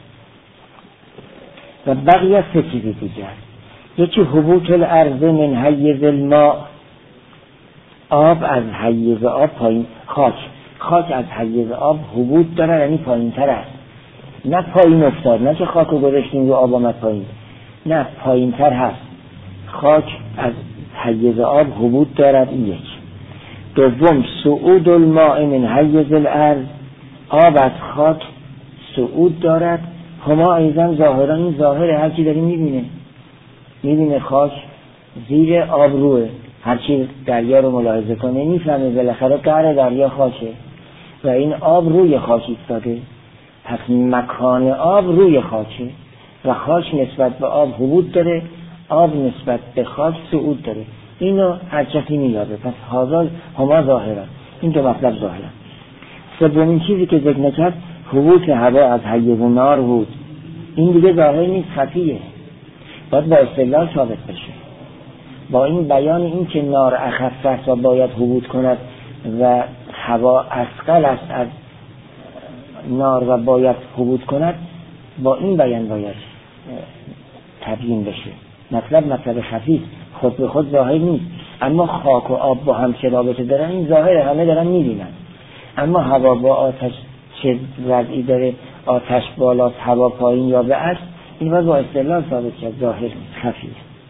و بقیه 3 چیز دیگر، یکی هبوط الارض من حیز الماء، آب از حیز آب پایین، خاک از حیز آب هبوط داره، یعنی پایین تر است، نه پایین افتاد، نه که خاک رو گذاشتیم رو آب آمد پایین، نه، پایین تر هست. خاک از حیز آب حبوط دارد، این یک. دوم صعود الماء من حیز الارض، آب از خاک صعود دارد. هما ایضا ظاهران، این ظاهره، هر کی داری میبینه خاک زیر آب روه. هر کی دریا رو ملاحظه کنه میفهمه بالاخره قعر دریا خاکه و این آب روی خاک ایستاده. پس مکان آب روی خاکه و خاک نسبت به آب حبوط داره، آب نسبت به خاک صعود داره. اینو هر کسی مییابه. پس هما ظاهران، این دو مطلب ظاهران. سومین چیزی که ذکر نکرد حبوط هوا از حیز نار بود. این دیگه ظاهر نیست، خفیه، باید با استدلال ثابت بشه. با این بیان این که نار اخف است و باید حبوط کند و هوا اثقل است از نار و باید حبوط کند، با این بیان باید تبیین بشه. مطلب خفی خود به خود ظاهر نیست، اما خاک و آب با هم چه رابطه دارن این ظاهره، همه دارن میبینن. اما هوا با آتش چه وضعی داره، آتش بالاست هوا پایین یا به عکس، این باید با استدلال ثابت کرد، ظاهر نیست، خفیه.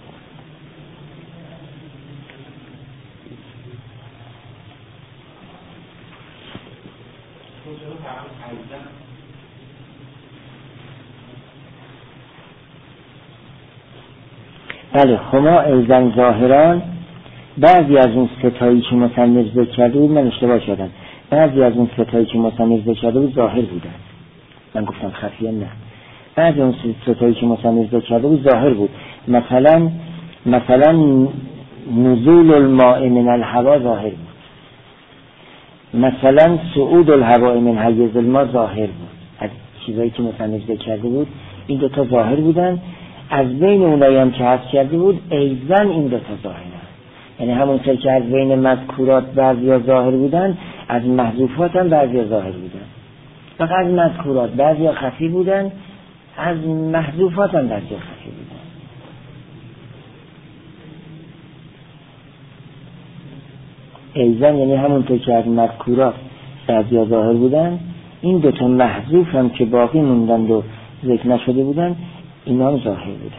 بله، هما ایضا ظاهران. بعضی از اون ستایی که مصنف ذکر کرده بود، من اشتباه شدم، بعضی از اون ستایی که مصنف ذکر کرده بود ظاهر بودن، من گفتم خفیه. نه، بعضی اون ستایی که مصنف ذکر کرده بود ظاهر بود. مثلا نزول الماء من الهوا ظاهر بود، مثلا صعود الهواء من حیز الماء ظاهر بود. از چیزایی که مصنف ذکر کرده بود این دو تا ظاهر بودن. از بین اونایی هم که حذف کرده بود ایضا این دو تا ظاهرن، یعنی همونطور که از بین مذکورات بعضیا ظاهر بودن، از محذوفات هم بعضیا ظاهر بودن. فقط از مذکورات بعضیا خفی بودن، از محذوفات هم بعضیا خفی بودن. ایضا یعنی همونطور که از مذکورات بعضیا ظاهر بودن، این دو تا محذوف هم که باقی موندن و ذکر نشده بودن اینا هم ظاهر بودن.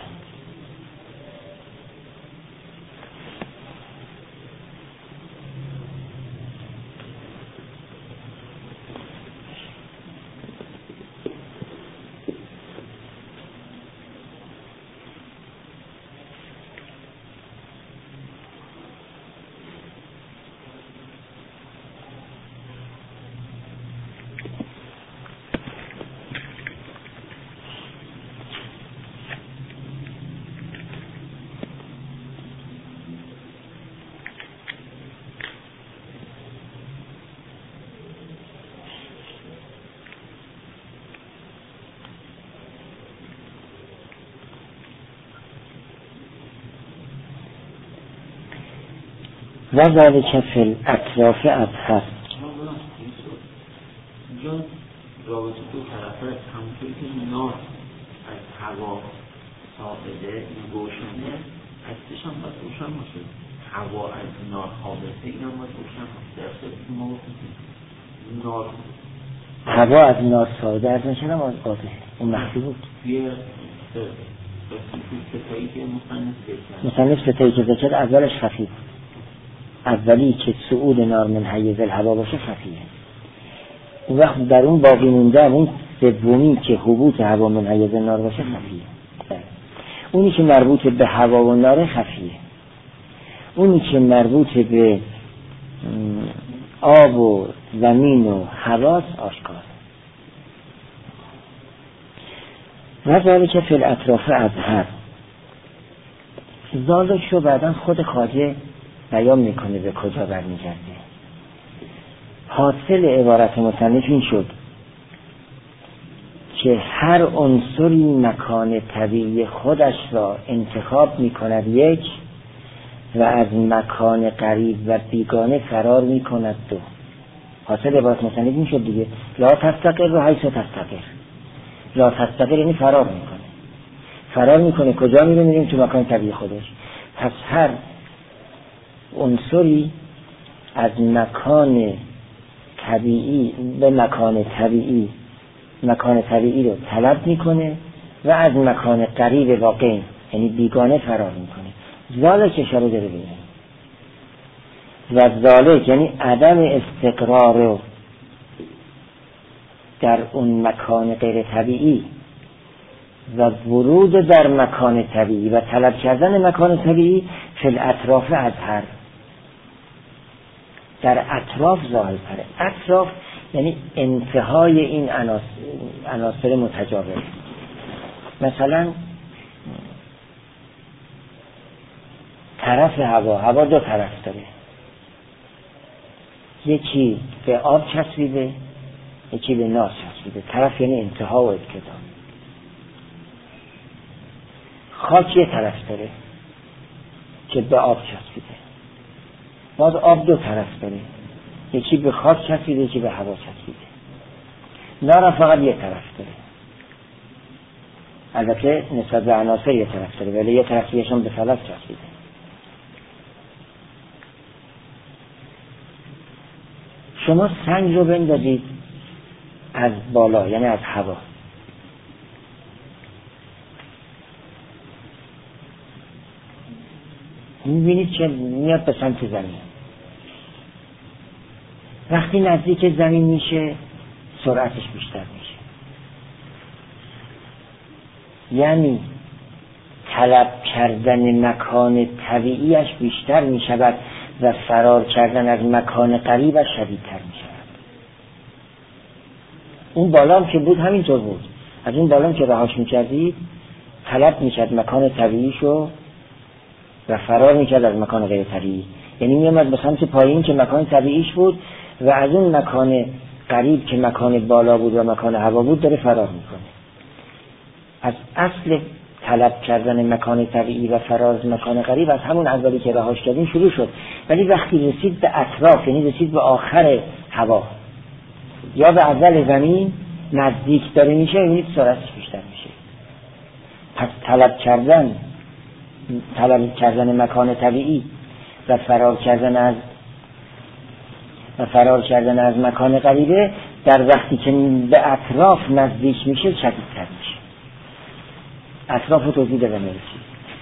و ذلك فی الاطراف اظهر. اینجا رابطه دو طرفه همونطوری که نار از هوا ثابته، این روشنه، هستش هم باید روشن باشه. هوا از نار ثابته، این هم باید روشن باشه. در صورتی که ما نار هوا از نار ثابته از نشنه هم آزاده، اون مخفی بود. ستایی که مصنف ستایی که ذکر اولش خفی بود. اولی که صعود نار من حیز الهوا باشه خفیه. اون وقت در اون باقی مونده اون سومی که حبوط هوا من حیز نار باشه خفیه. اونی که مربوط به هوا و نار خفیه. اونی که مربوط به آب و زمین و هواس آشکار. و ذلك فی الاطراف اظهر. ذالک رو بعدا خود خواجه بیان میکنه به کجا برمیگرده. حاصل عبارت مصنف این شد که هر عنصری مکان طبیعی خودش را انتخاب میکند یک و از مکان قریب و بیگانه فرار میکند دو. حاصل عبارت مصنف این شد دیگه، لا تستقر و حیث تستقر. لا تستقر یعنی فرار میکنه کجا میریم تو مکان طبیعی خودش. پس هر عنصری از مکان طبیعی به مکان طبیعی رو طلب میکنه و از مکان قریب واقعی یعنی بیگانه فرار میکنه. ذالک اشاره داره بینه و ذالک یعنی عدم استقرار در اون مکان غیر طبیعی و ورود در مکان طبیعی و طلب کردن مکان طبیعی فی الاطراف اظهر، در اطراف ظاهرتره. اطراف یعنی انتهای این عناصر متجاور. مثلا طرف هوا دو طرف داره، یکی به آب چسبیده، یکی به نار چسبیده. طرف یعنی انتها و ابتدا. خاک یه طرف داره که به آب چسبیده، باز آب دو طرف داره، یکی به خاک چسبیده، یکی به هوا چسبیده. نار فقط یه طرف داره، البته نسبت به عناصر یه طرف داره ولی یه طرفیشون به فلک چسبیده. شما سنگ رو بندازید از بالا یعنی از هوا، میبینید که میاد به سمت زمین. وقتی نزدیک زمین میشه سرعتش بیشتر میشه، یعنی طلب کردن مکان طبیعیش بیشتر میشود و فرار کردن از مکان قریبش شدیدتر میشود. اون بالا هم که بود همینطور بود، از اون بالا هم که رهاش میکردید طلب میشد مکان طبیعیشو و فرار میکرد از مکان غیر طبیعی، یعنی میامد به سمت پایین که مکان طبیعیش بود و از اون مکان قریب که مکان بالا بود و مکان هوا بود داره فرار میکنه. از اصل طلب کردن مکان طبیعی و فرار از مکان قریب از همون اولی که رهاش کردیم شروع شد، ولی وقتی رسید به اطراف یعنی رسید به آخر هوا یا به اول زمین نزدیک داره میشه، یعنی سرعتش بیشتر میشه. پس طلب کردن مکان طبیعی و فرار کردن از مکان غریبه در وقتی که به اطراف نزدیک میشه شدیدتر میشه. اطراف رو توضیح دادم میرسید.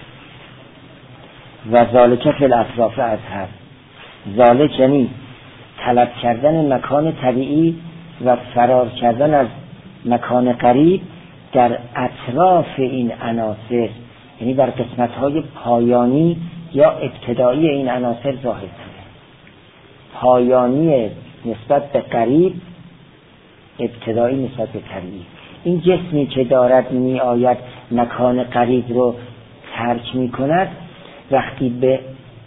و ذالک فی الاطراف اظهر، ذالک یعنی طلب کردن مکان طبیعی و فرار کردن از مکان قریب در اطراف این عناصر، یعنی در قسمت‌های پایانی یا ابتدایی این عناصر ظاهر شده. پایانی نسبت به قریب، ابتدایی نسبت به طبیعی. این جسمی که دارد می آید مکان قریب رو ترک می کند، وقتی به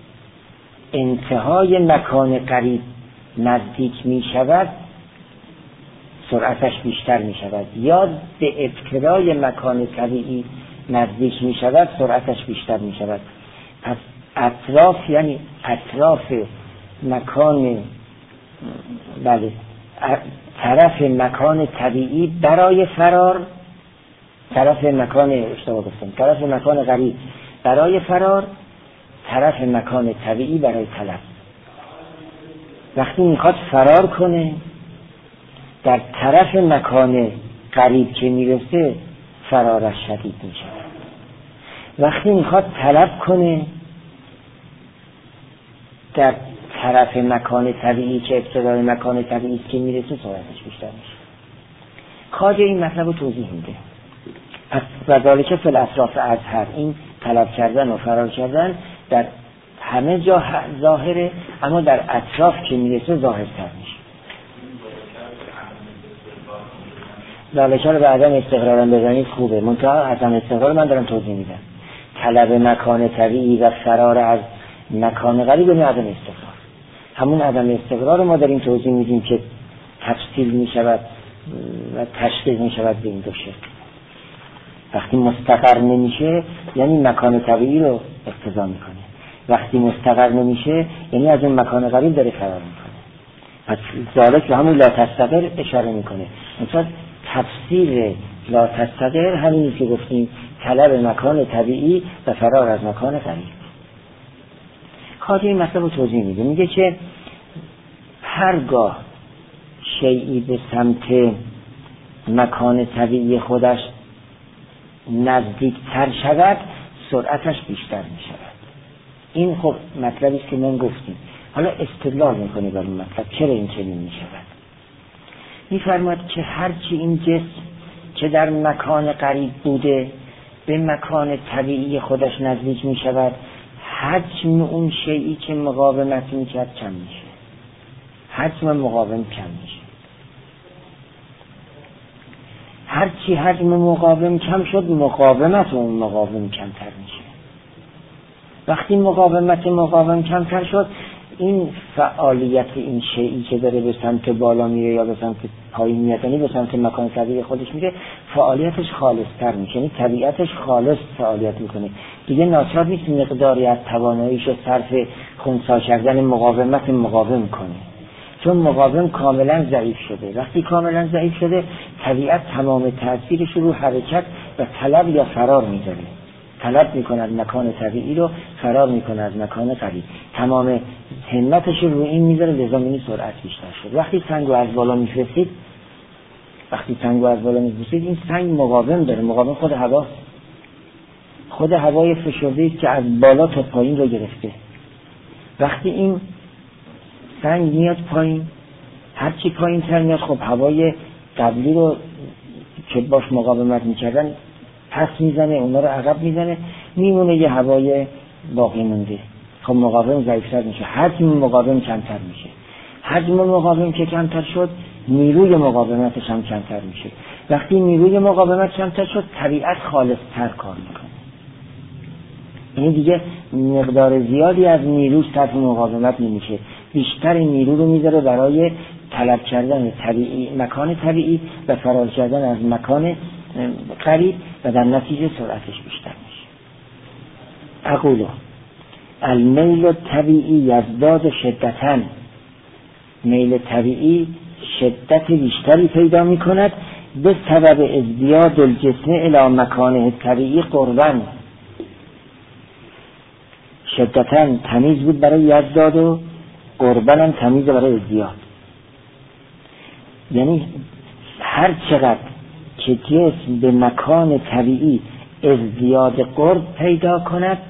انتهای مکان قریب نزدیک می شود سرعتش بیشتر می شود، یا به ابتدای مکان طبیعی نزدیک می شود سرعتش بیشتر می شود. پس اطراف یعنی اطراف مکان، بله، طرف مکان طبیعی برای فرار، طرف مکان غریب برای فرار، طرف مکان طبیعی برای طلب. وقتی میخواد فرار کنه در طرف مکان قریب که میرسه فرارش شدید میشه. وقتی میخواد طلب کنه در طرف مکان طبیعی که ابتدای مکان طبیعی که میرسه سرعتش بیشتر میشه. خواجه این مطلب رو توضیح میده. پس و ذالک فی الاطراف اظهر، این طلب کردن و فرار کردن در همه جا ظاهره، اما در اطراف که میرسه ظاهرتر میشه. ذالک رو به عدم استقرارم بزنید خوبه، منتها عدم استقرار من دارم توضیح میدم. طلب مکان طبیعی و فرار از مکان غریب یعنی عدم استقرار. همون عدم استقرار ما داریم توضیح میدیم که تفصیل میشود و تشخیص میشود به این دو شکل. وقتی مستقر نمیشه یعنی مکان طبیعی رو اقتضا میکنه، وقتی مستقر نمیشه یعنی از اون مکان غریب داره فرار میکنه. پس ذالک به همون لا تستقر اشاره میکنه. مثلا تفسیر لا تستقر همینی که گفتیم، طلب مکان طبیعی و فرار از مکان غریب. خواهد این مطلب رو توضیح میده، میگه که هرگاه شیئی به سمت مکان طبیعی خودش نزدیکتر شود سرعتش بیشتر می شود. این خب مطلبی است که من گفتیم. حالا استدلال میکنه بر این مطلب چرا این چنین می شود. میفرماید که هرچی این جسم که در مکان قریب بوده به مکان طبیعی خودش نزدیک می شود، حجم اون شیئی که مقاومت می کرد کم میشه. حجم مقاوم کم میشه. هرچی حجم مقاوم کم شد، مقاومت اون مقاوم کمتر میشه. وقتی مقاومت مقاوم کمتر شد، این فعالیت این شیئی که داره به سمت بالا میره یا به سمت پایین میاد، یعنی به سمت مکان طبیعی خودش میره، فعالیتش خالص‌تر میشه. یعنی طبیعتش خالص فعالیت میکنه. دیگه ناچار نیست مقداری از تواناییشو صرف خنثی کردن مقاومت مقاوم کنه، چون مقاوم کاملا ضعیف شده. وقتی کاملا ضعیف شده، طبیعت تمام تأثیرش رو حرکت و طلب یا فرار میذاره. طلب میکنه از مکان طبیعی رو، فرار میکنه از مکان قریب. تمام همتش رو این میذاره، لذا این سرعت بیشتر شد. وقتی سنگو از بالا میفرستید، این سنگ مقاوم داره. مقاوم خود هواست. خود هوای فشرده که از بالا تا پایین رو گرفته. وقتی این سنگ میاد پایین، هرچی پایین تر میاد، خب هوای قبلی رو که باش مقاومت میکردن پس میزنه، اونا رو عقب میزنه، میمونه یه هوای باقی مونده. خب مقاوم ضعیف‌تر میشه، حجم مقاوم کمتر میشه. حجم مقاوم که کمتر شد، نیروی مقاومتش هم کمتر میشه. وقتی نیروی مقاومت کمتر شد، طبیعت خالص‌تر کار میکنه. یعنی دیگه مقدار زیادی از نیروی صرف مقاومت نمیشه، بیشتر نیرو رو میذاره برای طلب کردن طبیعی، مکان طبیعی و فرار کردن از مکان قریب و در نتیجه سرعتش بیشتر میشه. اقول المیل الطبیعی یزداد شدتاً، میل طبیعی شدت بیشتری پیدا میکند به سبب ازدیاد الجسم الی مکانه طبیعی قرباً. شدتاً تمیز بود برای یزداد و قرباً هم تمیز برای ازدیاد. یعنی هر چقدر که جسم به مکان طبیعی ازدیاد قرب پیدا کند،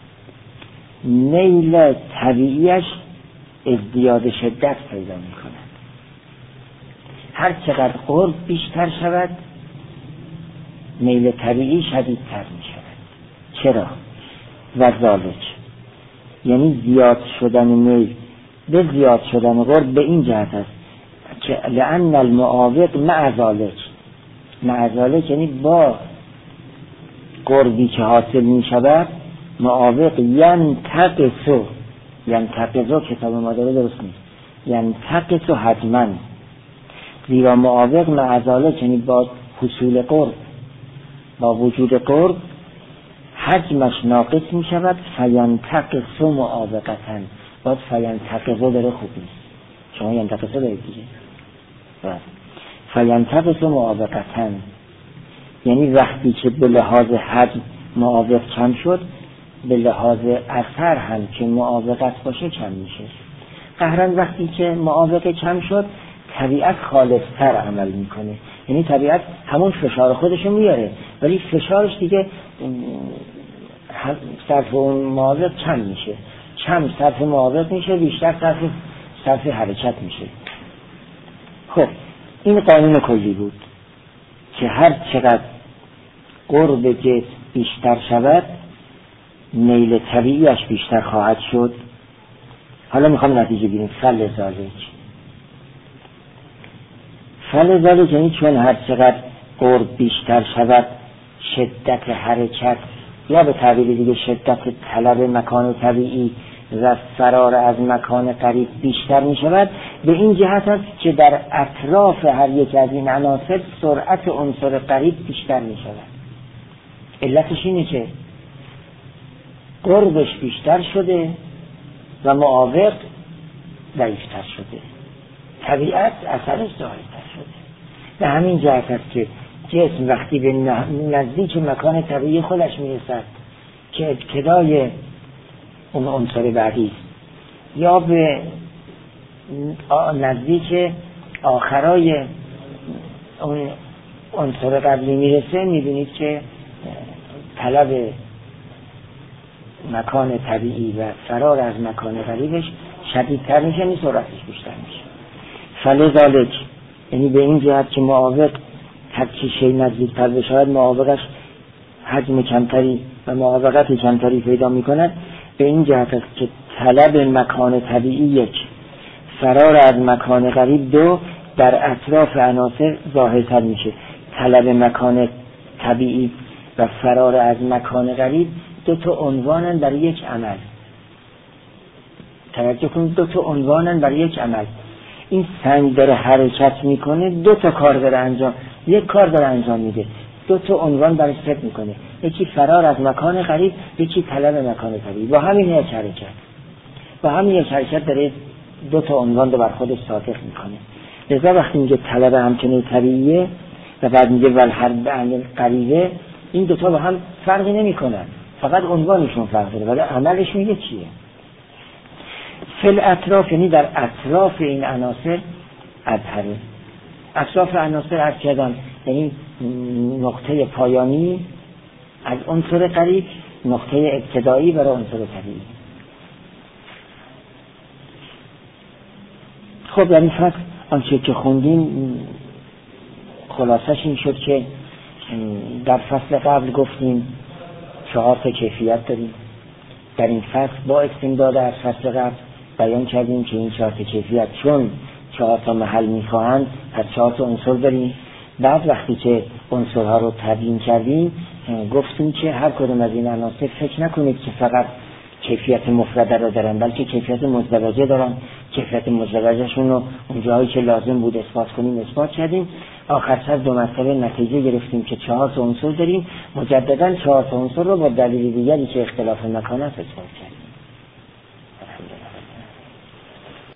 میل طبیعیش ازدیاد شدت پیدا می کند. هر چقدر قرب بیشتر شود، میل طبیعی شدیدتر می شود. چرا؟ و ذالک، یعنی زیاد شدن میل به زیاد شدن قرب به این جهت است که لأن المعاوق مع ذالک یعنی با قربی که حاصل می شود، معاوق ینتقص کتاب مادره درست نیست، ینتقص حتما، زیرا معاوق مع ذالک یعنی با حصول قرب، با وجود قرب حجمش ناقص می شود. فینتقص معاوقتن، باید فینتقص داره خوب نیست، شما ینتقص دارید دیگه. فینتقص معاوقتن یعنی وقتی که به لحاظ حجم معاوق کم شد، به لحاظ اثر هم که معاوقت باشه کم میشه. قهرن وقتی که معاوقه کم شد، طبیعت خالص‌تر عمل میکنه. یعنی طبیعت همون فشار خودشو میاره، ولی فشارش دیگه صرف اون معاوق کم میشه، کم صرف معاوق میشه، بیشتر صرف حرکت میشه. خب این قانون کلی بود که هر چقدر قرب جسم بیشتر شود، میل طبیعیش بیشتر خواهد شد. حالا میخوام نتیجه بگیریم. فلذلک یعنی چون هر چقدر قرب بیشتر شود، شدت حرکت یا به تعبیر دیگه شدت طلب مکان طبیعی و فرار از مکان قریب بیشتر می شود. به این جهت است که در اطراف هر یک از این عناصر سرعت عنصر قریب بیشتر می شود. علتش اینه که قربش بیشتر شده و معاوق ضعیفتر شده، طبیعت اثرش ضعیفتر شده. به همین جهت است که جسم وقتی به نزدیک مکان طبیعی خودش میرسد که ابتدای اون عنصر بعدی است، یا به نزدیک آخرای اون عنصر قبلی میرسه، میبینید که طلب مکان طبیعی و فرار از مکان غریبش شدیدتر میشه، یعنی سرعتش بیشتر میشه. فلذالک، یعنی به این جهت که معاوق هرچی شی نزدیکتر بشه شاید معاوقش حجم کمتری و معاوقت کمتری پیدا میکند. به این جهت است که طلب مکان طبیعی یک، فرار از مکان غریب دو، در اطراف عناصر ظاهرتر میشه. طلب مکان طبیعی و فرار از مکان غریب دو تا عنوانن برای یک عمل. توجه کنید، دو تا عنوانن برای یک عمل. این سنگ داره حرکت میکنه، دو تا کار داره انجام، یک کار داره انجام میده، دو تا عنوان برای ست میکنه، یکی فرار از مکان غریب، یکی طلب مکان طبیعی. با همین یک حرکت داره دو تا عنوان رو بر خودش صادق میکنه. لذا وقتی میگه طلب همچنین طبیعیه و بعد میگه والحرب عن غریبه، این دوتا با هم فرقی نمیکنن، فقط عنوانشون فرق داره ولی عملشون یکیه. فل اطراف، یعنی در اطراف این عناصر اظهره. اطراف عناصر عرض کردم یعنی نقطه پایانی از عنصر غریب، نقطه ابتدایی برای عنصر طبیعی. خب در این فصل آنچه که خوندیم خلاصش این شد که در فصل قبل گفتیم 4 کیفیت داریم. در این فصل با استمداد از فصل قبل بیان کردیم که این 4 کیفیت چون 4 محل میخواهند پس 4 عنصر داریم. بعد وقتی که عنصرها رو تبیین کردیم گفتیم که هر کدوم از این عناصر فکر نکنید که فقط کیفیت مفرده رو دارن، بلکه کیفیت مزدوجه دارن. کیفیت مزدوجهشون رو اون جاهایی که لازم بود اثبات کنیم اثبات کردیم. آخر سر 2 مرتبه نتیجه گرفتیم که 4 عنصر داریم. مجددا 4 عنصر رو با دلیل دیگری که اختلاف مکان است اثبات کردیم.